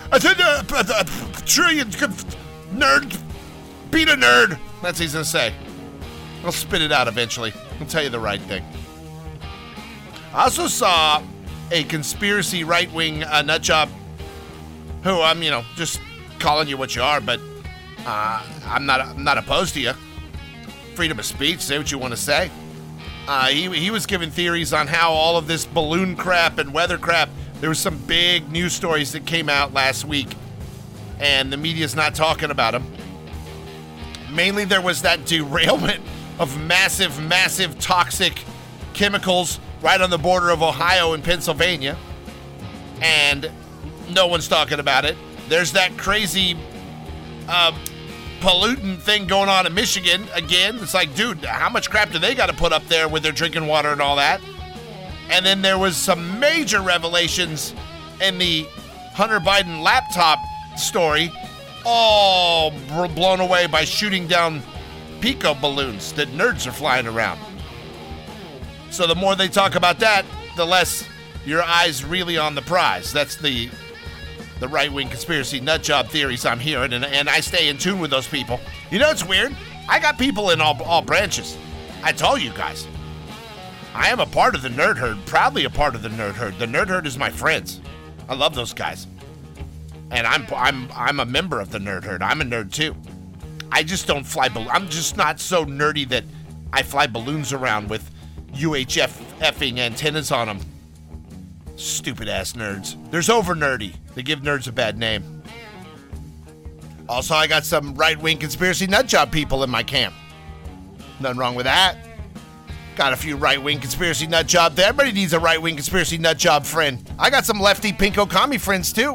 nerd, beat a nerd. That's what he's going to say. I'll spit it out eventually. I'll tell you the right thing. I also saw a conspiracy right-wing nutjob who I'm, just calling you what you are, but I'm not opposed to you. Freedom of speech, say what you want to say. He was giving theories on how all of this balloon crap and weather crap, there was some big news stories that came out last week, and the media's not talking about them. Mainly there was that derailment of massive toxic chemicals right on the border of Ohio and Pennsylvania, and no one's talking about it. There's that crazy pollutant thing going on in Michigan again. It's like, dude, how much crap do they got to put up there with their drinking water and all that? And then there was some major revelations in the Hunter Biden laptop story, all blown away by shooting down Pico balloons that nerds are flying around. So the more they talk about that, the less your eye's really on the prize. That's the right-wing conspiracy nutjob theories I'm hearing, and I stay in tune with those people. You know what's weird? I got people in all branches. I told you guys. I am a part of the nerd herd, proudly a part of the nerd herd. The nerd herd is my friends. I love those guys. And I'm a member of the nerd herd. I'm a nerd too. I just don't fly I'm just not so nerdy that I fly balloons around with UHF effing antennas on them. Stupid ass nerds. There's over nerdy. They give nerds a bad name. Also, I got some right-wing conspiracy nutjob people in my camp. Nothing wrong with that. Got a few right-wing conspiracy nutjob. Everybody needs a right-wing conspiracy nutjob friend. I got some lefty pinko commie friends too.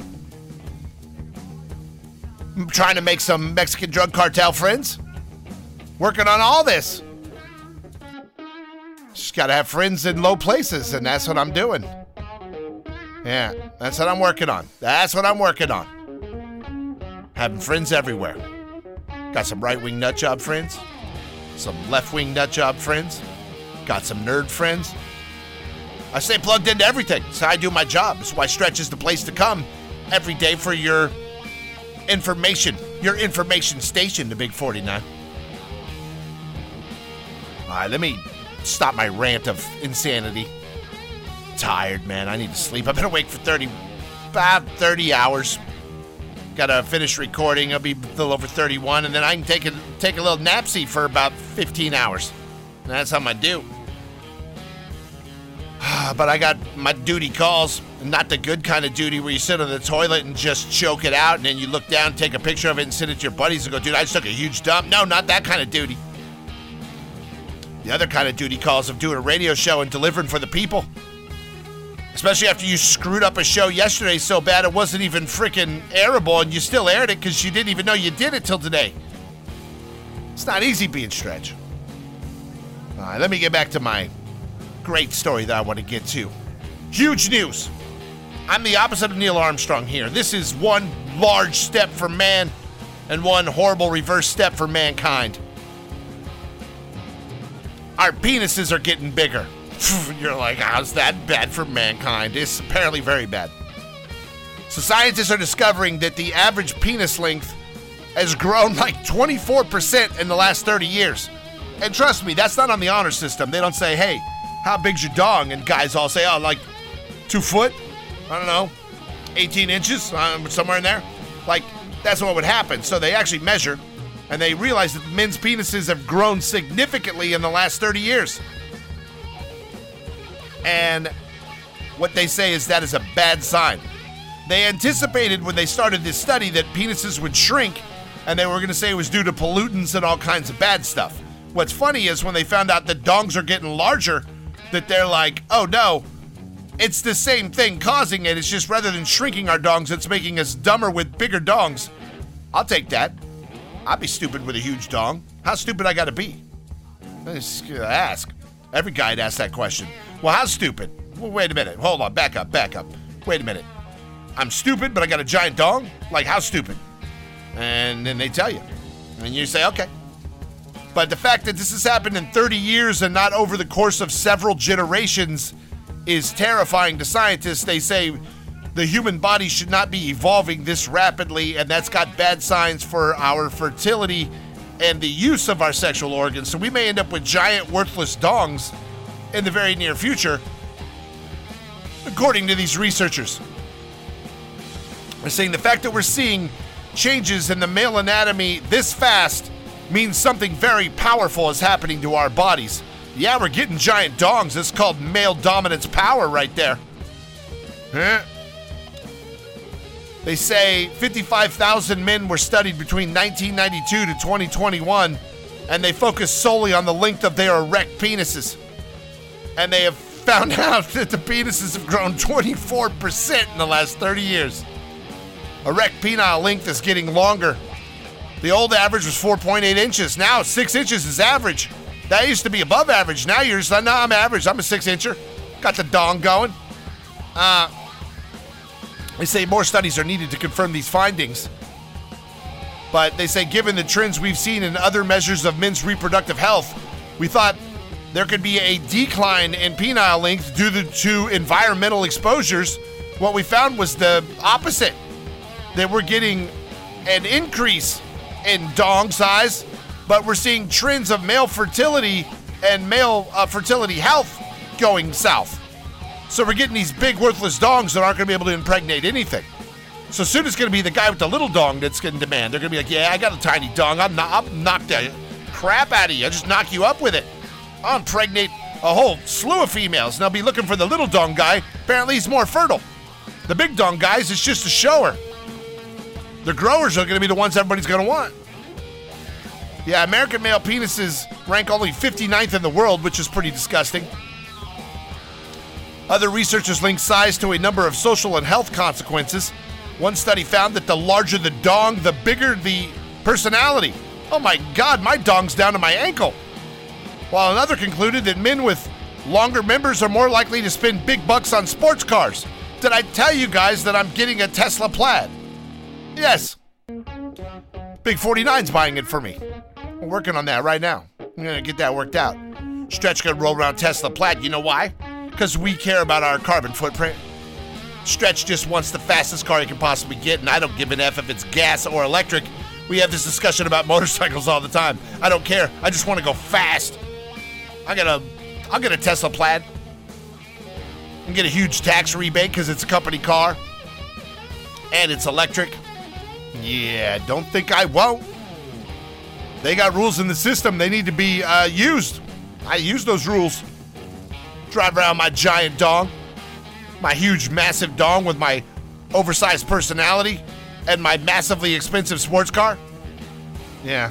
I'm trying to make some Mexican drug cartel friends. Working on all this. Just gotta have friends in low places, and that's what I'm doing. Yeah, that's what I'm working on. That's what I'm working on. Having friends everywhere. Got some right-wing nutjob friends. Some left-wing nutjob friends. Got some nerd friends. I stay plugged into everything. That's how I do my job. That's why Stretch is the place to come every day for your information. Your information station, the Big 49. All right, let me stop my rant of insanity. Tired, man. I need to sleep. I've been awake for about 30 hours. Gotta finish recording. I'll be a little over 31, and then I can take a little napsy for about 15 hours. And that's how I do. But I got my duty calls, not the good kind of duty where you sit on the toilet and just choke it out and then you look down, take a picture of it and send it to your buddies and go, dude, I just took a huge dump. No, not that kind of duty. The other kind of duty calls of doing a radio show and delivering for the people. Especially after you screwed up a show yesterday so bad it wasn't even freaking airable and you still aired it because you didn't even know you did it till today. It's not easy being Stretch. All right, let me get back to my great story that I want to get to. Huge news. I'm the opposite of Neil Armstrong here. This is one large step for man and one horrible reverse step for mankind. Our penises are getting bigger. You're like, how's that bad for mankind? It's apparently very bad. So scientists are discovering that the average penis length has grown like 24% in the last 30 years. And trust me, that's not on the honor system. They don't say, hey, how big's your dong? And guys all say, oh, like 2 foot? I don't know, 18 inches, somewhere in there. Like, that's what would happen. So they actually measure, and they realize that men's penises have grown significantly in the last 30 years. And what they say is that is a bad sign. They anticipated when they started this study that penises would shrink, and they were going to say it was due to pollutants and all kinds of bad stuff. What's funny is when they found out that dongs are getting larger, that they're like, oh no, it's the same thing causing it. It's just rather than shrinking our dongs, it's making us dumber with bigger dongs. I'll take that. I'd be stupid with a huge dong. How stupid I gotta be? I just gotta ask. Every guy'd ask that question. Well, how stupid? Well, wait a minute. Hold on. Back up. Wait a minute. I'm stupid, but I got a giant dong? Like, how stupid? And then they tell you. And you say, okay. But the fact that this has happened in 30 years and not over the course of several generations is terrifying to scientists. They say the human body should not be evolving this rapidly, and that's got bad signs for our fertility and the use of our sexual organs. So we may end up with giant, worthless dongs in the very near future, according to these researchers. They're saying the fact that we're seeing changes in the male anatomy this fast means something very powerful is happening to our bodies. Yeah, we're getting giant dongs. It's called male dominance power right there. They say 55,000 men were studied between 1992 to 2021, and they focused solely on the length of their erect penises. And they have found out that the penises have grown 24% in the last 30 years. Erect penile length is getting longer. The old average was 4.8 inches. Now 6 inches is average. That used to be above average. Now you're just like, no, I'm average. I'm a 6-incher. Got the dong going. They say more studies are needed to confirm these findings. But they say given the trends we've seen in other measures of men's reproductive health, we thought there could be a decline in penile length due to environmental exposures. What we found was the opposite. That we're getting an increase in dong size, but we're seeing trends of male fertility and male fertility health going south. So we're getting these big worthless dongs that aren't going to be able to impregnate anything. So soon it's going to be the guy with the little dong that's going to demand. They're going to be like, yeah, I got a tiny dong. I'll knock the crap out of you. I'll just knock you up with it. I'll impregnate a whole slew of females. And I'll be looking for the little dong guy. Apparently he's more fertile. The big dong guys, it's just a shower. The growers are going to be the ones everybody's going to want. Yeah, American male penises rank only 59th in the world, which is pretty disgusting. Other researchers link size to a number of social and health consequences. One study found that the larger the dong, the bigger the personality. Oh my God, my dong's down to my ankle. While another concluded that men with longer members are more likely to spend big bucks on sports cars. Did I tell you guys that I'm getting a Tesla Plaid? Yes. Big 49's buying it for me. We're working on that right now. I'm going to get that worked out. Stretch going to roll around Tesla Plaid. You know why? Because we care about our carbon footprint. Stretch just wants the fastest car he can possibly get, and I don't give an F if it's gas or electric. We have this discussion about motorcycles all the time. I don't care. I just want to go fast. I'll get a Tesla Plaid. And get a huge tax rebate because it's a company car. And it's electric. Yeah, don't think I won't. They got rules in the system. They need to be used. I use those rules. Drive around my giant dong. My huge, massive dong with my oversized personality and my massively expensive sports car. Yeah.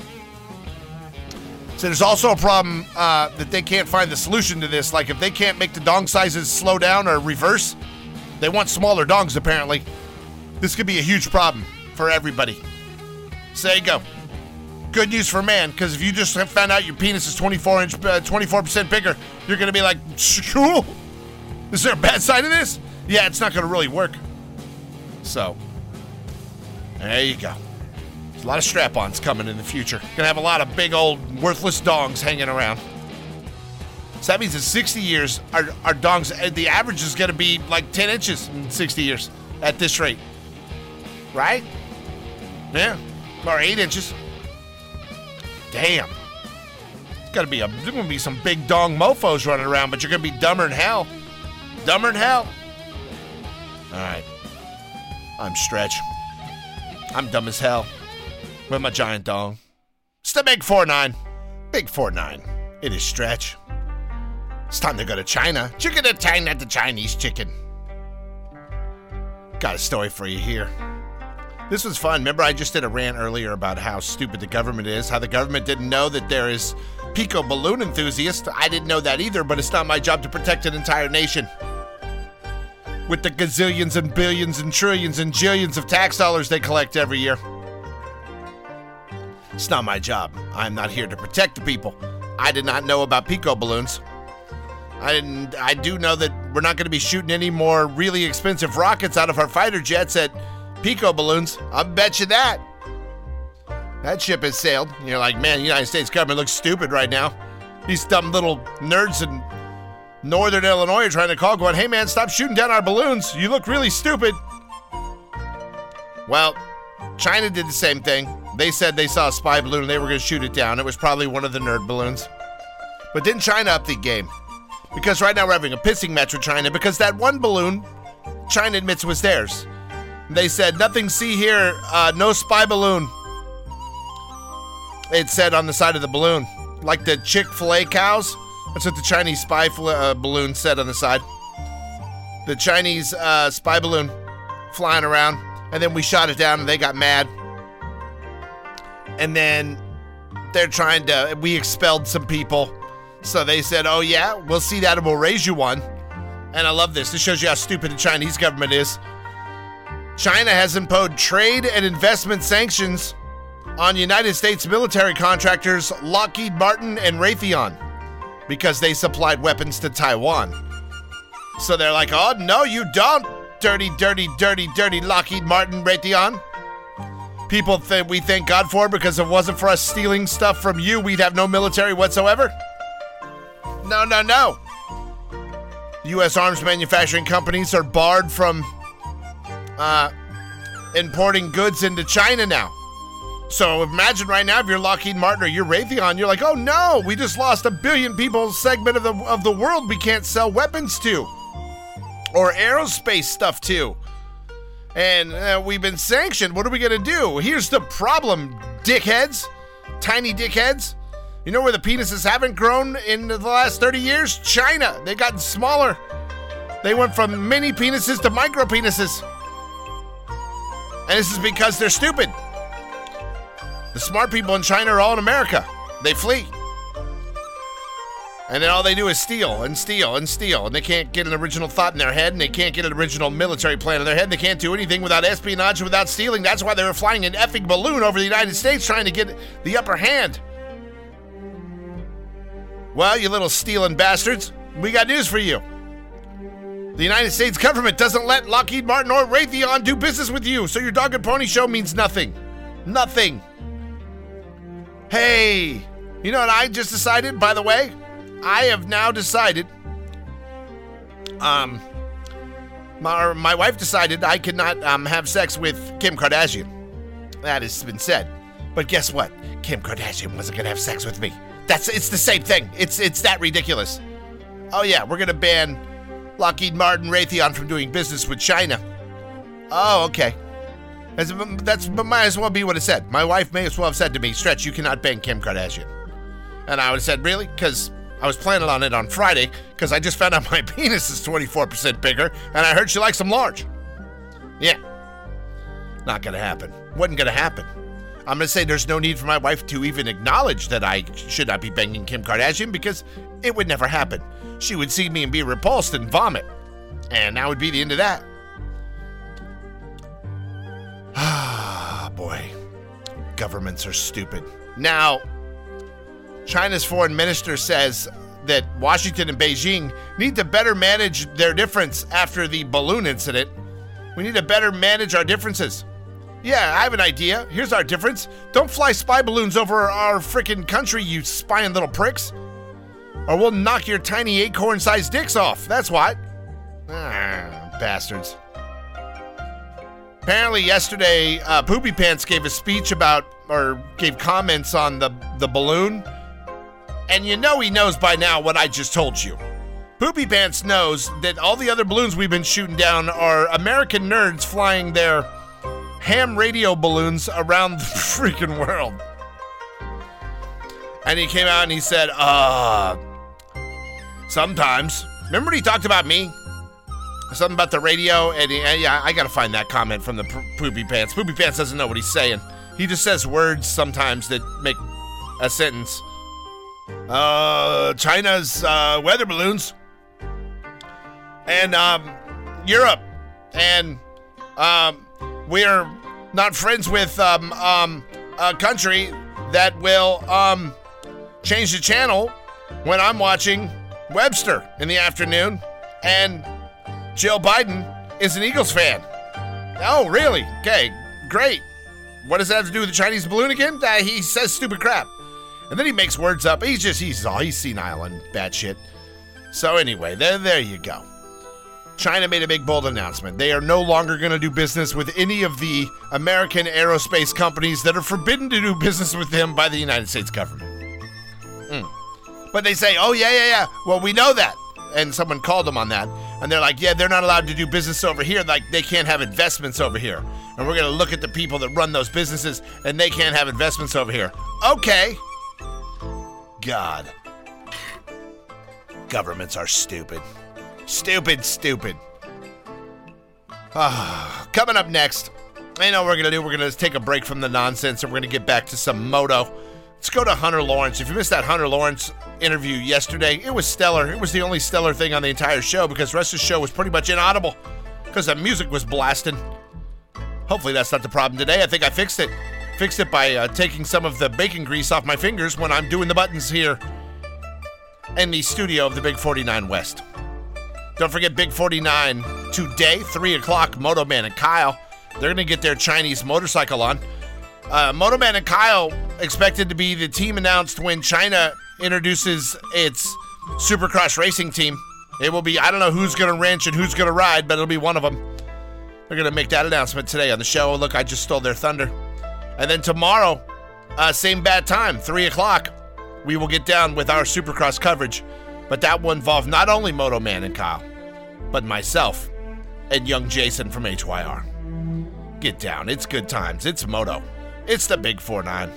So there's also a problem that they can't find the solution to this. Like if they can't make the dong sizes slow down or reverse, they want smaller dongs apparently. This could be a huge problem for everybody. So there you go. Good news for man, because if you just have found out your penis is 24% bigger, you're going to be like, cool. Is there a bad side of this? Yeah, it's not going to really work. So, there you go. There's a lot of strap-ons coming in the future. Going to have a lot of big old worthless dongs hanging around. So that means in 60 years, our dongs, the average is going to be like 10 inches in 60 years at this rate. Right? Yeah. Or 8 inches. Damn. There's gonna be some big dong mofos running around, but you're gonna be dumber than hell. Dumber than hell. Alright. I'm Stretch. I'm dumb as hell. With my giant dong. It's the Big 4-9. Big 4-9. It is Stretch. It's time to go to China. Chicken to China, the Chinese chicken. Got a story for you here. This was fun. Remember I just did a rant earlier about how stupid the government is, how the government didn't know that there is Pico balloon enthusiasts. I didn't know that either, but it's not my job to protect an entire nation. With the gazillions and billions and trillions and jillions of tax dollars they collect every year. It's not my job. I'm not here to protect the people. I did not know about Pico balloons. I do know that we're not going to be shooting any more really expensive rockets out of our fighter jets at Pico balloons. I'll bet you that. That ship has sailed. You're like, man, the United States government looks stupid right now. These dumb little nerds in Northern Illinois are trying to call going, hey man, stop shooting down our balloons. You look really stupid. Well, China did the same thing. They said they saw a spy balloon and they were going to shoot it down. It was probably one of the nerd balloons. But didn't China up the game? Because right now we're having a pissing match with China because that one balloon China admits was theirs. They said, nothing see here, no spy balloon. It said on the side of the balloon. Like the Chick-fil-A cows. That's what the Chinese spy balloon said on the side. The Chinese spy balloon flying around. And then we shot it down and they got mad. And then we expelled some people. So they said, oh yeah, we'll see that and we'll raise you one. And I love this. This shows you how stupid the Chinese government is. China has imposed trade and investment sanctions on United States military contractors Lockheed Martin and Raytheon because they supplied weapons to Taiwan. So they're like, oh, no, you don't, dirty, dirty, dirty, dirty Lockheed Martin, Raytheon. People we thank God for because if it wasn't for us stealing stuff from you, we'd have no military whatsoever. No, no, no. U.S. arms manufacturing companies are barred from importing goods into China now. So imagine right now if you're Lockheed Martin or you're Raytheon, you're like, oh no, we just lost a billion people segment of the world we can't sell weapons to. Or aerospace stuff to. And we've been sanctioned. What are we going to do? Here's the problem, dickheads. Tiny dickheads. You know where the penises haven't grown in the last 30 years? China. They've gotten smaller. They went from mini penises to micro penises. And this is because they're stupid. The smart people in China are all in America. They flee. And then all they do is steal and steal and steal. And they can't get an original thought in their head. And they can't get an original military plan in their head. They can't do anything without espionage, without stealing. That's why they were flying an effing balloon over the United States trying to get the upper hand. Well, you little stealing bastards, we got news for you. The United States government doesn't let Lockheed Martin or Raytheon do business with you, so your dog and pony show means nothing. Nothing. Hey, you know what I just decided, by the way? I have now decided, my wife decided I cannot have sex with Kim Kardashian. That has been said. But guess what? Kim Kardashian wasn't going to have sex with me. It's the same thing. It's that ridiculous. Oh yeah, we're going to ban Lockheed Martin, Raytheon from doing business with China. Oh, okay. That's might as well be what it said. My wife may as well have said to me, Stretch, you cannot ban Kim Kardashian. And I would have said, really? Because I was planning on it on Friday because I just found out my penis is 24% bigger, and I heard she likes them large. Yeah. Not going to happen. Wasn't going to happen. I'm going to say there's no need for my wife to even acknowledge that I should not be banging Kim Kardashian because it would never happen. She would see me and be repulsed and vomit. And that would be the end of that. Ah, boy. Governments are stupid. Now, China's foreign minister says that Washington and Beijing need to better manage their difference after the balloon incident. We need to better manage our differences. Yeah, I have an idea. Here's our difference. Don't fly spy balloons over our frickin' country, you spying little pricks. Or we'll knock your tiny acorn-sized dicks off. That's what. Bastards. Apparently yesterday, Poopy Pants gave a speech about, or gave comments on the balloon. And you know he knows by now what I just told you. Poopy Pants knows that all the other balloons we've been shooting down are American nerds flying their ham radio balloons around the freaking world. And he came out and he said, sometimes. Remember when he talked about me? Something about the radio? And yeah, I gotta find that comment from the Poopy Pants. Poopy Pants doesn't know what he's saying. He just says words sometimes that make a sentence. China's weather balloons. And Europe. And we're not friends with a country that will change the channel when I'm watching Webster in the afternoon. And Jill Biden is an Eagles fan. Oh, really? Okay, great. What does that have to do with the Chinese balloon again? He says stupid crap. And then he makes words up. He's senile and bad shit. So anyway, there you go. China made a big, bold announcement. They are no longer going to do business with any of the American aerospace companies that are forbidden to do business with them by the United States government. But they say, oh, yeah. Well, we know that. And someone called them on that. And they're like, yeah, they're not allowed to do business over here. Like, they can't have investments over here. And we're going to look at the people that run those businesses, and they can't have investments over here. Okay. God. Governments are stupid. Stupid. Coming up next, I know what we're going to do. We're going to take a break from the nonsense, and we're going to get back to some moto. Let's go to Hunter Lawrence. If you missed that Hunter Lawrence interview yesterday, it was stellar. It was the only stellar thing on the entire show because the rest of the show was pretty much inaudible because the music was blasting. Hopefully that's not the problem today. I think I fixed it. Fixed it by taking some of the bacon grease off my fingers when I'm doing the buttons here in the studio of the Big 49 West. Don't forget Big 49 today, 3 o'clock, Moto Man and Kyle. They're going to get their Chinese motorcycle on. Moto Man and Kyle expected to be the team announced when China introduces its Supercross racing team. It will be, I don't know who's going to wrench and who's going to ride, but it'll be one of them. They're going to make that announcement today on the show. Look, I just stole their thunder. And then tomorrow, same bad time, 3 o'clock, we will get down with our Supercross coverage. But that will involve not only Moto Man and Kyle, but myself and young Jason from HYR. Get down. It's good times. It's Moto. It's the Big 49.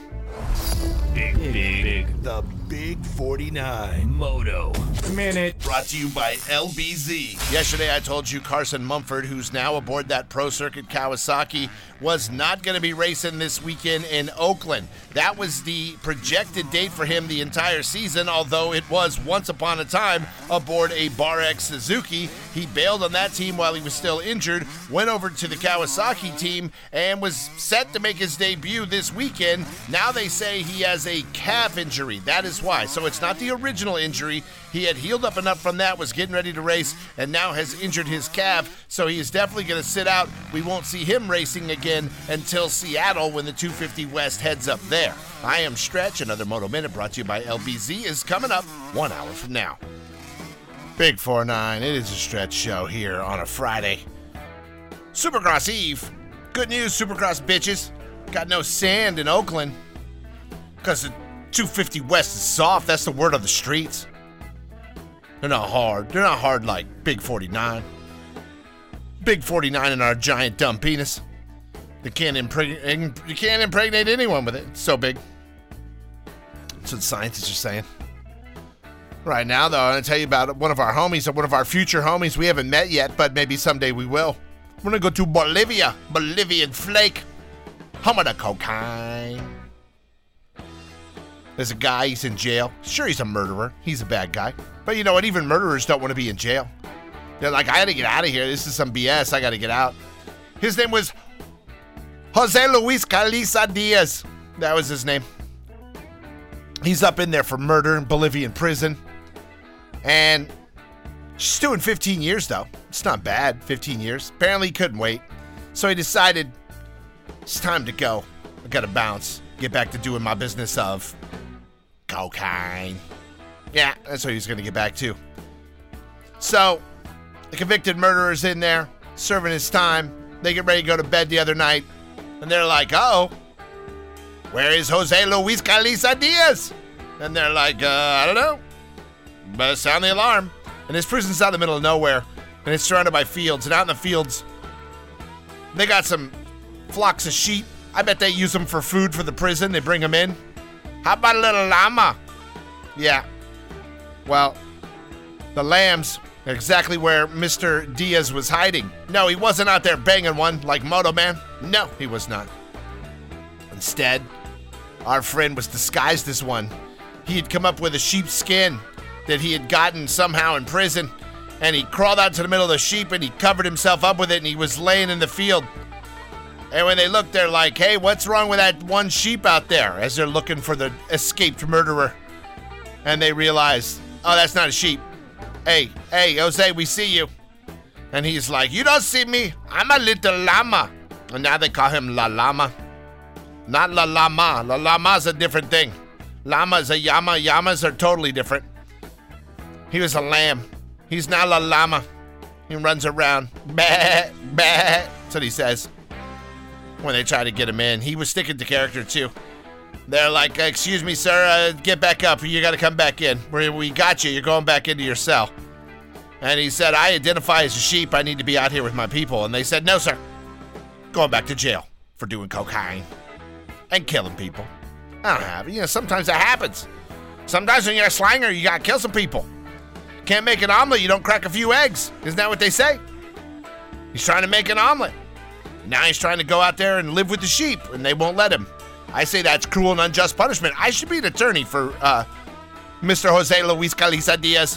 Big. The Big 49 Moto Minute. Brought to you by LBZ. Yesterday I told you Carson Mumford, who's now aboard that Pro Circuit Kawasaki, was not going to be racing this weekend in Oakland. That was the projected date for him the entire season, although it was once upon a time aboard a Bar-X Suzuki. He bailed on that team while he was still injured, went over to the Kawasaki team, and was set to make his debut this weekend. Now they say he has a calf injury. That is why. So it's not the original injury. He had healed up enough from that, was getting ready to race, and now has injured his calf. So he is definitely going to sit out. We won't see him racing again until Seattle when the 250 West heads up there. I am Stretch. Another Moto Minute brought to you by LBZ is coming up 1 hour from now. Big 49. It is a Stretch show here on a Friday. Supercross Eve. Good news, Supercross bitches. Got no sand in Oakland because the 250 West is soft. That's the word on the streets. They're not hard. They're not hard like Big 49. Big 49 and our giant dumb penis. You can't impregnate anyone with it. It's so big. That's what scientists are saying. Right now, though, I'm going to tell you about one of our homies, one of our future homies. We haven't met yet, but maybe someday we will. We're going to go to Bolivia, Bolivian flake. Home of the cocaine. There's a guy, he's in jail. Sure, he's a murderer. He's a bad guy. But you know what? Even murderers don't want to be in jail. They're like, I got to get out of here. This is some BS. I got to get out. His name was Jose Luis Caliza Diaz. That was his name. He's up in there for murder in Bolivian prison. And she's doing 15 years, though. It's not bad, 15 years. Apparently he couldn't wait. So he decided, it's time to go. I gotta bounce. Get back to doing my business of cocaine. Yeah, that's what he was gonna get back to. So, the convicted murderer's in there, serving his time. They get ready to go to bed the other night. And they're like, oh, where is Jose Luis Caliza Diaz? And they're like, I don't know. But sound the alarm. And this prison's out in the middle of nowhere. And it's surrounded by fields. And out in the fields, they got some flocks of sheep. I bet they use them for food for the prison. They bring them in. How about a little llama? Yeah. Well, the lambs are exactly where Mr. Diaz was hiding. No, he wasn't out there banging one like Moto Man. No, he was not. Instead, our friend was disguised as one. He had come up with a sheep's skin that he had gotten somehow in prison, and he crawled out to the middle of the sheep and he covered himself up with it, and he was laying in the field. And when they looked, they're like, hey, what's wrong with that one sheep out there? As they're looking for the escaped murderer. And they realize, oh, that's not a sheep. Hey, Jose, we see you. And he's like, you don't see me. I'm a little llama. And now they call him La Llama. Not La Llama. La Llama's a different thing. Llama's a llama. Llamas are totally different. He was a lamb. He's now La Llama. He runs around. Bah, bah. That's what he says. When they try to get him in. He was sticking to character, too. They're like, excuse me, sir, get back up. You got to come back in. We got you. You're going back into your cell. And he said, I identify as a sheep. I need to be out here with my people. And they said, no, sir. Going back to jail for doing cocaine and killing people. I don't have it. You know, sometimes that happens. Sometimes when you're a slanger, you got to kill some people. Can't make an omelet, you don't crack a few eggs. Isn't that what they say? He's trying to make an omelet. Now he's trying to go out there and live with the sheep, and they won't let him. I say that's cruel and unjust punishment. I should be an attorney for Mr. Jose Luis Caliza Diaz.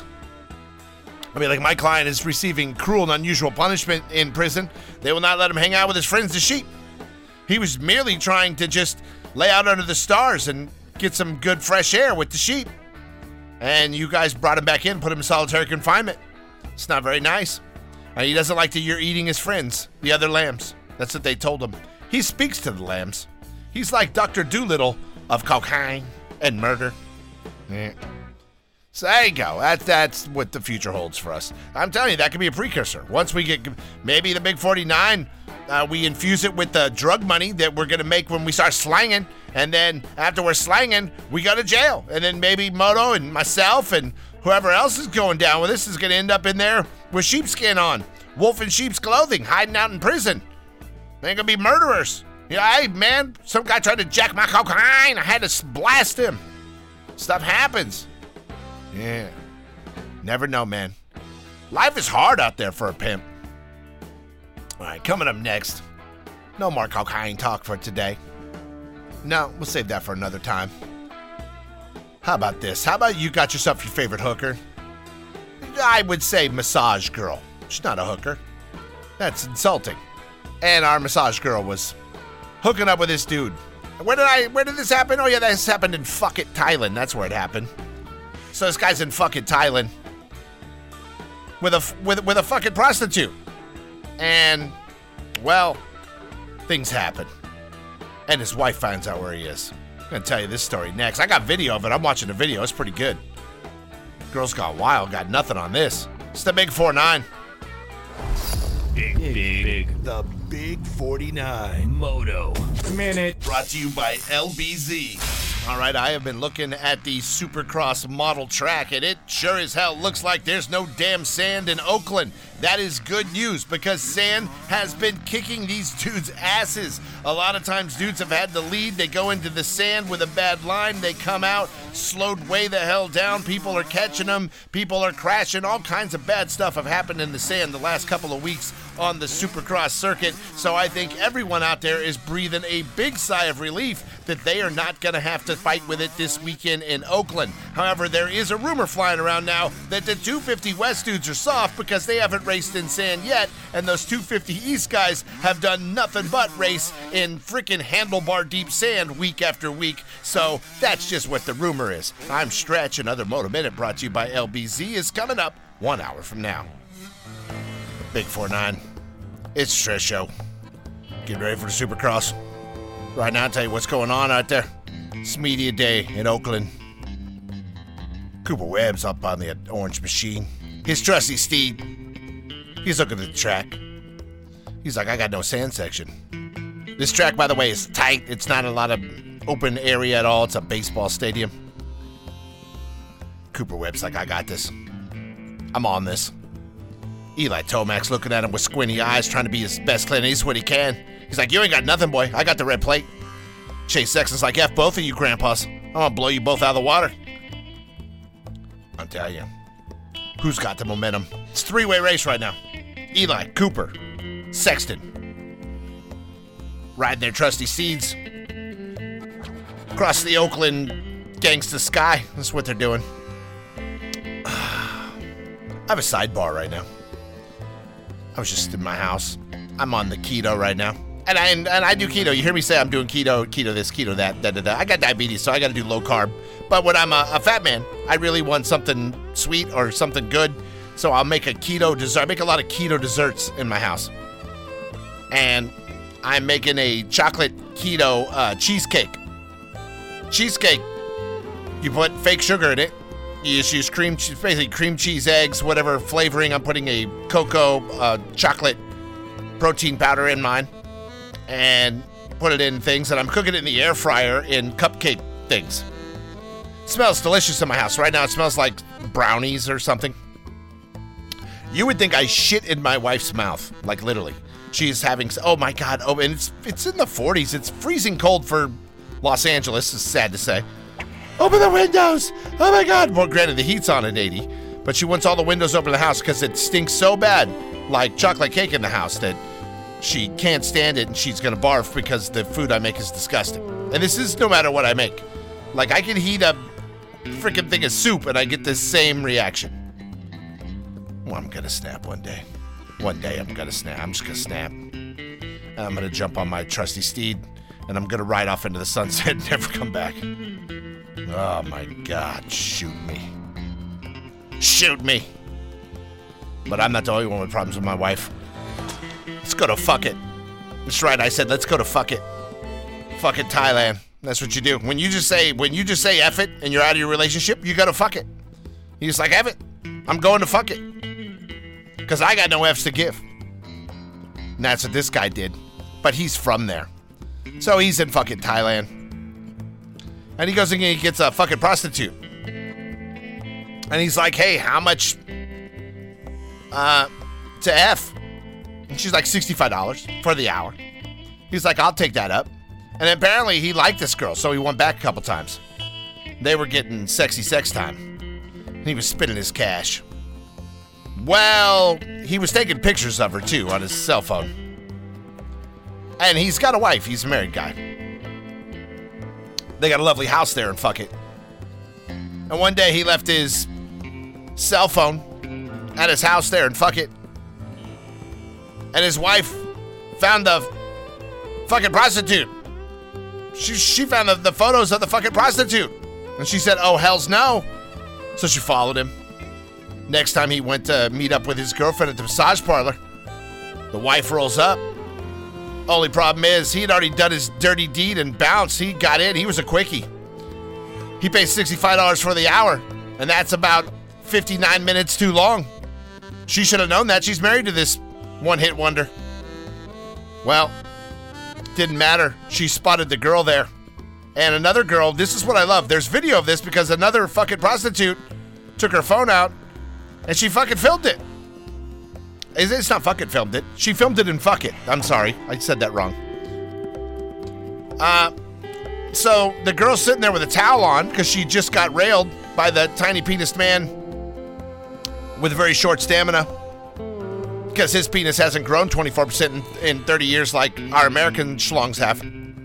I mean, like, my client is receiving cruel and unusual punishment in prison. They will not let him hang out with his friends, the sheep. He was merely trying to just lay out under the stars and get some good fresh air with the sheep. And you guys brought him back in, put him in solitary confinement. It's not very nice. And he doesn't like that you're eating his friends, the other lambs. That's what they told him. He speaks to the lambs. He's like Dr. Doolittle of cocaine and murder. Yeah. So there you go. That's what the future holds for us. I'm telling you, that could be a precursor. Once we get maybe the big 49, we infuse it with the drug money that we're going to make when we start slanging. And then after we're slanging, we go to jail. And then maybe Moto and myself and whoever else is going down with this is going to end up in there with sheepskin on. Wolf in sheep's clothing, hiding out in prison. They're going to be murderers. Yeah, hey, man, some guy tried to jack my cocaine. I had to blast him. Stuff happens. Yeah. Never know, man. Life is hard out there for a pimp. All right, coming up next. No more cocaine talk for today. No, we'll save that for another time. How about this? How about you got yourself your favorite hooker? I would say massage girl. She's not a hooker. That's insulting. And our massage girl was hooking up with this dude. Where did this happen? Oh yeah, this happened in Phuket, Thailand. That's where it happened. So this guy's in Phuket, Thailand with a fucking prostitute. And, well, things happen. And his wife finds out where he is. I'm going to tell you this story next. I got video of it. I'm watching the video. It's pretty good. Girls Gone Wild got nothing on this. It's the Big 4-9. Big. The Big 49 Moto Minute. Brought to you by LBZ. All right, I have been looking at the Supercross model track, and it sure as hell looks like there's no damn sand in Oakland. That is good news because sand has been kicking these dudes' asses. A lot of times dudes have had the lead. They go into the sand with a bad line. They come out, slowed way the hell down. People are catching them. People are crashing. All kinds of bad stuff have happened in the sand the last couple of weeks on the Supercross circuit. So I think everyone out there is breathing a big sigh of relief that they are not going to have to fight with it this weekend in Oakland. However, there is a rumor flying around now that the 250 West dudes are soft because they haven't raced in sand yet, and those 250 East guys have done nothing but race in freaking handlebar deep sand week after week. So that's just what the rumor is. I'm Stretch. Another Moto Minute brought to you by LBZ is coming up 1 hour from now. Big 4-9. It's Stretch Show. Get ready for the Supercross. Right now, I'll tell you what's going on out there. It's media day in Oakland. Cooper Webb's up on the orange machine. His trusty steed. He's looking at the track. He's like, I got no sand section. This track, by the way, is tight. It's not a lot of open area at all. It's a baseball stadium. Cooper Webb's like, I got this. I'm on this. Eli Tomac's looking at him with squinty eyes, trying to be his best Clint Eastwood he can. He's like, you ain't got nothing, boy. I got the red plate. Chase Sexton's like, F both of you grandpas. I'm gonna blow you both out of the water. I'll tell you. Who's got the momentum? It's a three-way race right now. Eli, Cooper, Sexton. Riding their trusty steeds. Across the Oakland gangsta sky. That's what they're doing. I have a sidebar right now. I was just in my house. I'm on the keto right now. And I do keto. You hear me say I'm doing keto this, keto that, da-da-da. I got diabetes, so I got to do low carb. But when I'm a fat man, I really want something sweet or something good. So I'll make a keto dessert. I make a lot of keto desserts in my house. And I'm making a chocolate keto cheesecake. Cheesecake. You put fake sugar in it. You just use basically cream cheese, eggs, whatever flavoring. I'm putting a cocoa chocolate protein powder in mine. And put it in things, and I'm cooking it in the air fryer in cupcake things. It smells delicious in my house. Right now it smells like brownies or something. You would think I shit in my wife's mouth, like literally. She's having, oh my God, oh, and it's in the 40s. It's freezing cold for Los Angeles, it's sad to say. Open the windows, oh my God. Well, granted, the heat's on at 80, but she wants all the windows open in the house because it stinks so bad, like chocolate cake in the house, that she can't stand it and she's gonna barf because the food I make is disgusting. And this is no matter what I make. Like, I can heat a freaking thing of soup and I get the same reaction. Well, I'm gonna snap one day. One day I'm gonna snap. I'm just gonna snap. And I'm gonna jump on my trusty steed and I'm gonna ride off into the sunset and never come back. Oh my God, shoot me. Shoot me. But I'm not the only one with problems with my wife. Let's go to fuck it. That's right, I said let's go to fuck it. Fuck it, Thailand. That's what you do. When you just say F it and you're out of your relationship, you gotta fuck it. You just like, F it. I'm going to fuck it. Because I got no F's to give. And that's what this guy did. But he's from there. So he's in fucking Thailand. And he goes and he gets a fucking prostitute. And he's like, hey, how much to F? And she's like, $65 for the hour. He's like, I'll take that up. And apparently he liked this girl, so he went back a couple times. They were getting sexy sex time. And he was spending his cash. Well, he was taking pictures of her, too, on his cell phone. And he's got a wife. He's a married guy. They got a lovely house there in fuck it. And one day he left his cell phone at his house there in fuck it. And his wife found the fucking prostitute. She found the photos of the fucking prostitute. And she said, oh, hells no. So she followed him. Next time he went to meet up with his girlfriend at the massage parlor, the wife rolls up. Only problem is he had already done his dirty deed and bounced. He got in. He was a quickie. He paid $65 for the hour, and that's about 59 minutes too long. She should have known that. She's married to this one-hit wonder. Well, didn't matter. She spotted the girl there. And another girl, this is what I love. There's video of this because another fucking prostitute took her phone out and she fucking filmed it. It's not Fuck It filmed it. She filmed it in Fuck It. I'm sorry. I said that wrong. So the girl's sitting there with a towel on because she just got railed by the tiny penis man with very short stamina because his penis hasn't grown 24% in 30 years like our American schlongs have.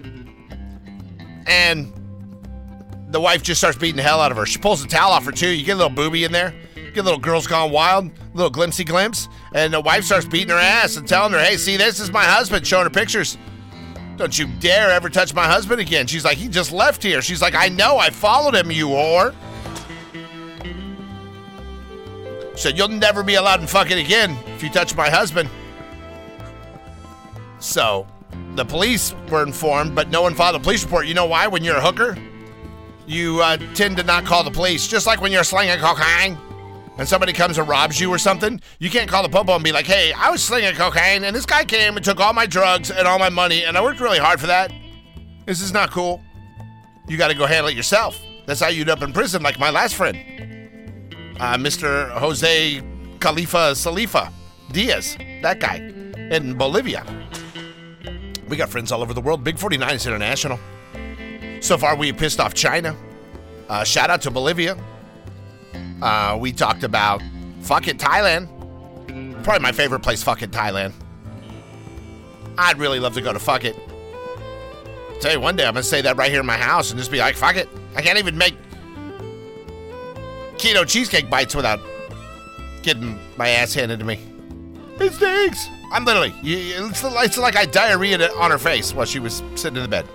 And the wife just starts beating the hell out of her. She pulls the towel off her too. You get a little booby in there. Get a little Girls Gone Wild, little glimpsy glimpse. And the wife starts beating her ass and telling her, hey, see, this is my husband, showing her pictures. Don't you dare ever touch my husband again. She's like, he just left here. She's like, I know, I followed him, you whore. She said, you'll never be allowed in Fuck It again if you touch my husband. So the police were informed, but no one filed a police report. You know why? When you're a hooker, you tend to not call the police. Just like when you're slinging cocaine and somebody comes and robs you or something, you can't call the popo and be like, hey, I was slinging cocaine and this guy came and took all my drugs and all my money and I worked really hard for that. This is not cool. You got to go handle it yourself. That's how you end up in prison, like my last friend, Mr. Jose Khalifa Salifa Diaz, that guy in Bolivia. We got friends all over the world. Big 49 is international. So far, we pissed off China. Shout out to Bolivia. We talked about Fuck It Thailand. Probably my favorite place, Fuck It Thailand. I'd really love to go to Fuck It. Tell you one day, I'm going to say that right here in my house and just be like, fuck it. I can't even make keto cheesecake bites without getting my ass handed to me. It stinks. I'm literally, it's like I diarrheaed on her face while she was sitting in the bed.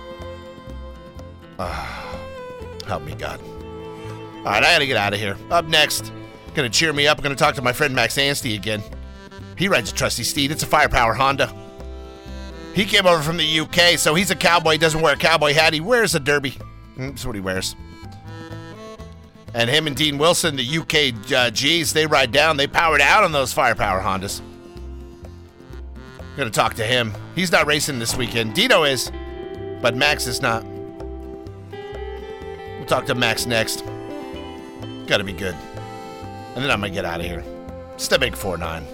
Help me, God. All right, I got to get out of here. Up next, going to cheer me up. I'm going to talk to my friend Max Anstey again. He rides a trusty steed. It's a Firepower Honda. He came over from the UK, so he's a cowboy. He doesn't wear a cowboy hat. He wears a derby. That's what he wears. And him and Dean Wilson, the UK G's, they ride down. They powered out on those Firepower Hondas. Going to talk to him. He's not racing this weekend. Dino is, but Max is not. We'll talk to Max next. Got to be good. And then I'm going to get out of here. It's the Big 49.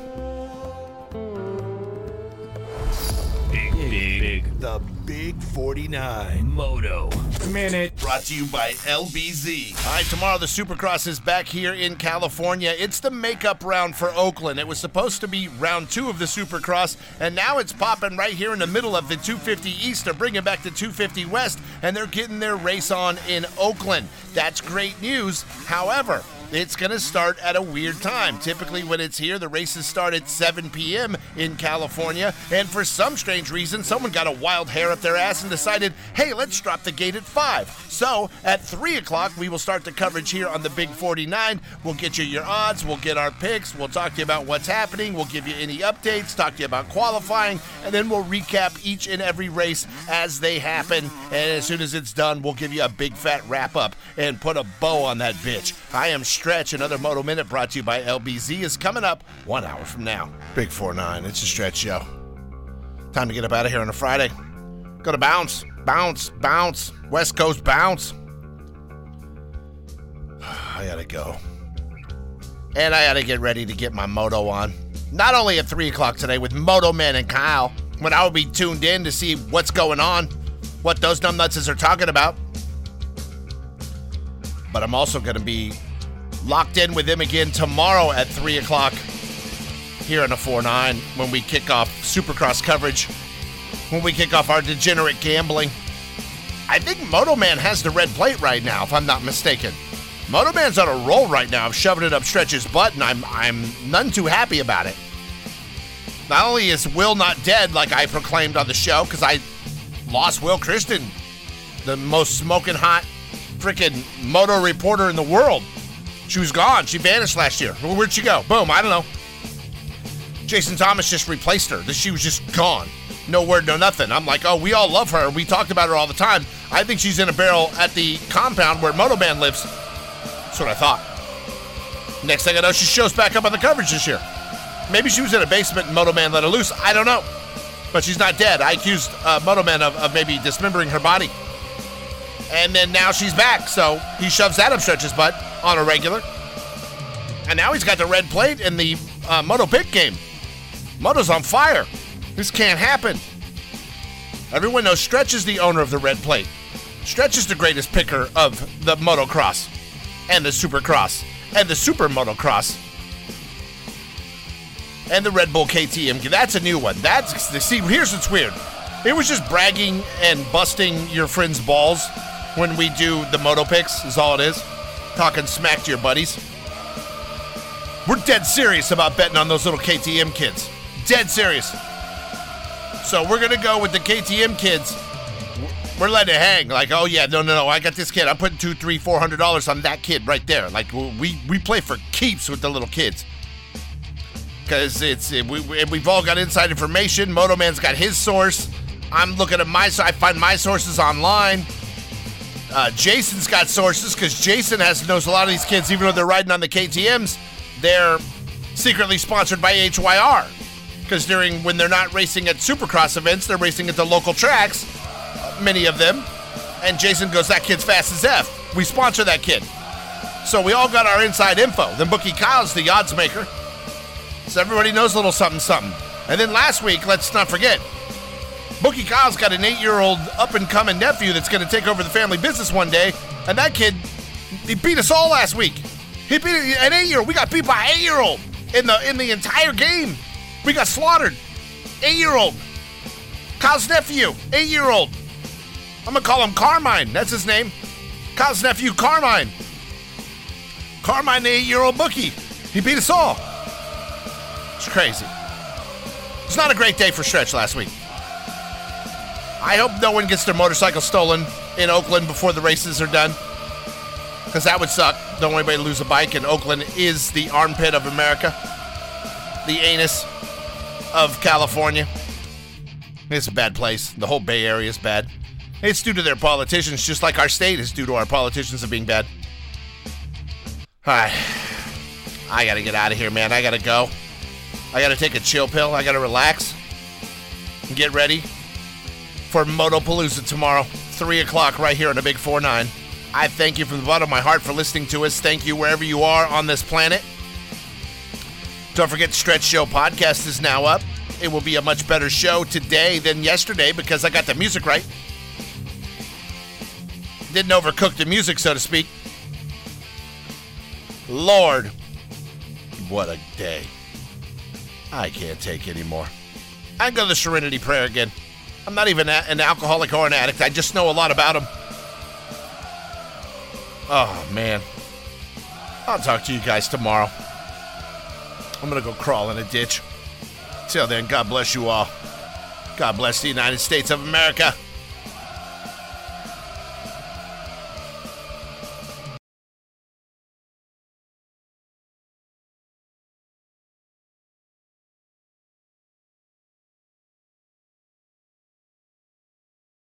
The Big 49 Moto Minute, brought to you by LBZ. All right, tomorrow the Supercross is back here in California. It's the makeup round for Oakland. It was supposed to be round 2 of the Supercross, and now it's popping right here in the middle of the 250 East to bring it back to 250 West, and they're getting their race on in Oakland. That's great news. However, it's going to start at a weird time. Typically, when it's here, the races start at 7 p.m. in California, and for some strange reason, someone got a wild hair up their ass and decided, hey, let's drop the gate at 5. So, at 3 o'clock, we will start the coverage here on the Big 49. We'll get you your odds, we'll get our picks, we'll talk to you about what's happening, we'll give you any updates, talk to you about qualifying, and then we'll recap each and every race as they happen, and as soon as it's done, we'll give you a big fat wrap-up and put a bow on that bitch. I am Stretch. Another Moto Minute brought to you by LBZ is coming up 1 hour from now. Big 49, it's a Stretch show. Time to get up out of here on a Friday. Go to bounce, bounce, bounce, West Coast bounce. I gotta go. And I gotta get ready to get my moto on. Not only at 3 o'clock today with Moto Man and Kyle, when I will be tuned in to see what's going on, what those numbnutses are talking about, but I'm also gonna be locked in with them again tomorrow at 3 o'clock here on the 4-9 when we kick off Supercross coverage, when we kick off our degenerate gambling. I think Moto Man has the red plate right now, if I'm not mistaken. Moto Man's on a roll right now. I'm shoving it up Stretch's butt, and I'm none too happy about it. Not only is Will not dead like I proclaimed on the show, because I lost Will Christian, the most smoking hot freaking moto reporter in the world. She was gone. She vanished last year. Well, where'd she go? Boom, I don't know. Jason Thomas just replaced her. She was just gone. No word, no nothing. I'm like, oh, we all love her. We talked about her all the time. I think she's in a barrel at the compound where Moto Man lives. That's what I thought. Next thing I know, she shows back up on the coverage this year. Maybe she was in a basement and Moto Man let her loose. I don't know. But she's not dead. I accused Moto Man of maybe dismembering her body. And then now she's back, so he shoves that up Stretch's butt on a regular. And now he's got the red plate in the Moto Pick game. Moto's on fire. This can't happen. Everyone knows Stretch is the owner of the red plate. Stretch is the greatest picker of the motocross and the supercross and the super motocross and the Red Bull KTM. That's a new one. See, here's what's weird. It was just bragging and busting your friends' balls when we do the moto picks, is all it is. Talking smack to your buddies. We're dead serious about betting on those little KTM kids. Dead serious. So we're going to go with the KTM kids. We're letting it hang. Like, oh yeah, no, I got this kid. I'm putting $200, $300, $400 on that kid right there. Like, we play for keeps with the little kids. Because we've all got inside information. Moto Man's got his source. I'm looking at I find my sources online. Jason's got sources because Jason knows a lot of these kids, even though they're riding on the KTMs, they're secretly sponsored by HYR. Because when they're not racing at Supercross events, they're racing at the local tracks, many of them. And Jason goes, that kid's fast as F. We sponsor that kid. So we all got our inside info. Then Bookie Kyle's the odds maker. So everybody knows a little something, something. And then last week, let's not forget, Bookie Kyle's got an 8-year-old up-and-coming nephew that's going to take over the family business one day. And that kid, he beat us all last week. He beat an 8-year-old. We got beat by an 8-year-old in the entire game. We got slaughtered. 8-year-old. Kyle's nephew, 8-year-old. I'm going to call him Carmine. That's his name. Kyle's nephew, Carmine. Carmine, the 8-year-old Bookie. He beat us all. It's crazy. It's not a great day for Stretch last week. I hope no one gets their motorcycle stolen in Oakland before the races are done. Because that would suck. Don't want anybody to lose a bike. And Oakland is the armpit of America. The anus of California. It's a bad place. The whole Bay Area is bad. It's due to their politicians, just like our state is due to our politicians of being bad. All right. I got to get out of here, man. I got to go. I got to take a chill pill. I got to relax and get ready for Motopalooza tomorrow, 3 o'clock right here on the Big 4-9. I thank you from the bottom of my heart for listening to us. Thank you wherever you are on this planet. Don't forget, Stretch Show podcast is now up. It will be a much better show today than yesterday because I got the music right. Didn't overcook the music, so to speak. Lord, what a day. I can't take anymore. I go to the Serenity Prayer again. I'm not even an alcoholic or an addict. I just know a lot about them. Oh, man. I'll talk to you guys tomorrow. I'm going to go crawl in a ditch. Till then, God bless you all. God bless the United States of America.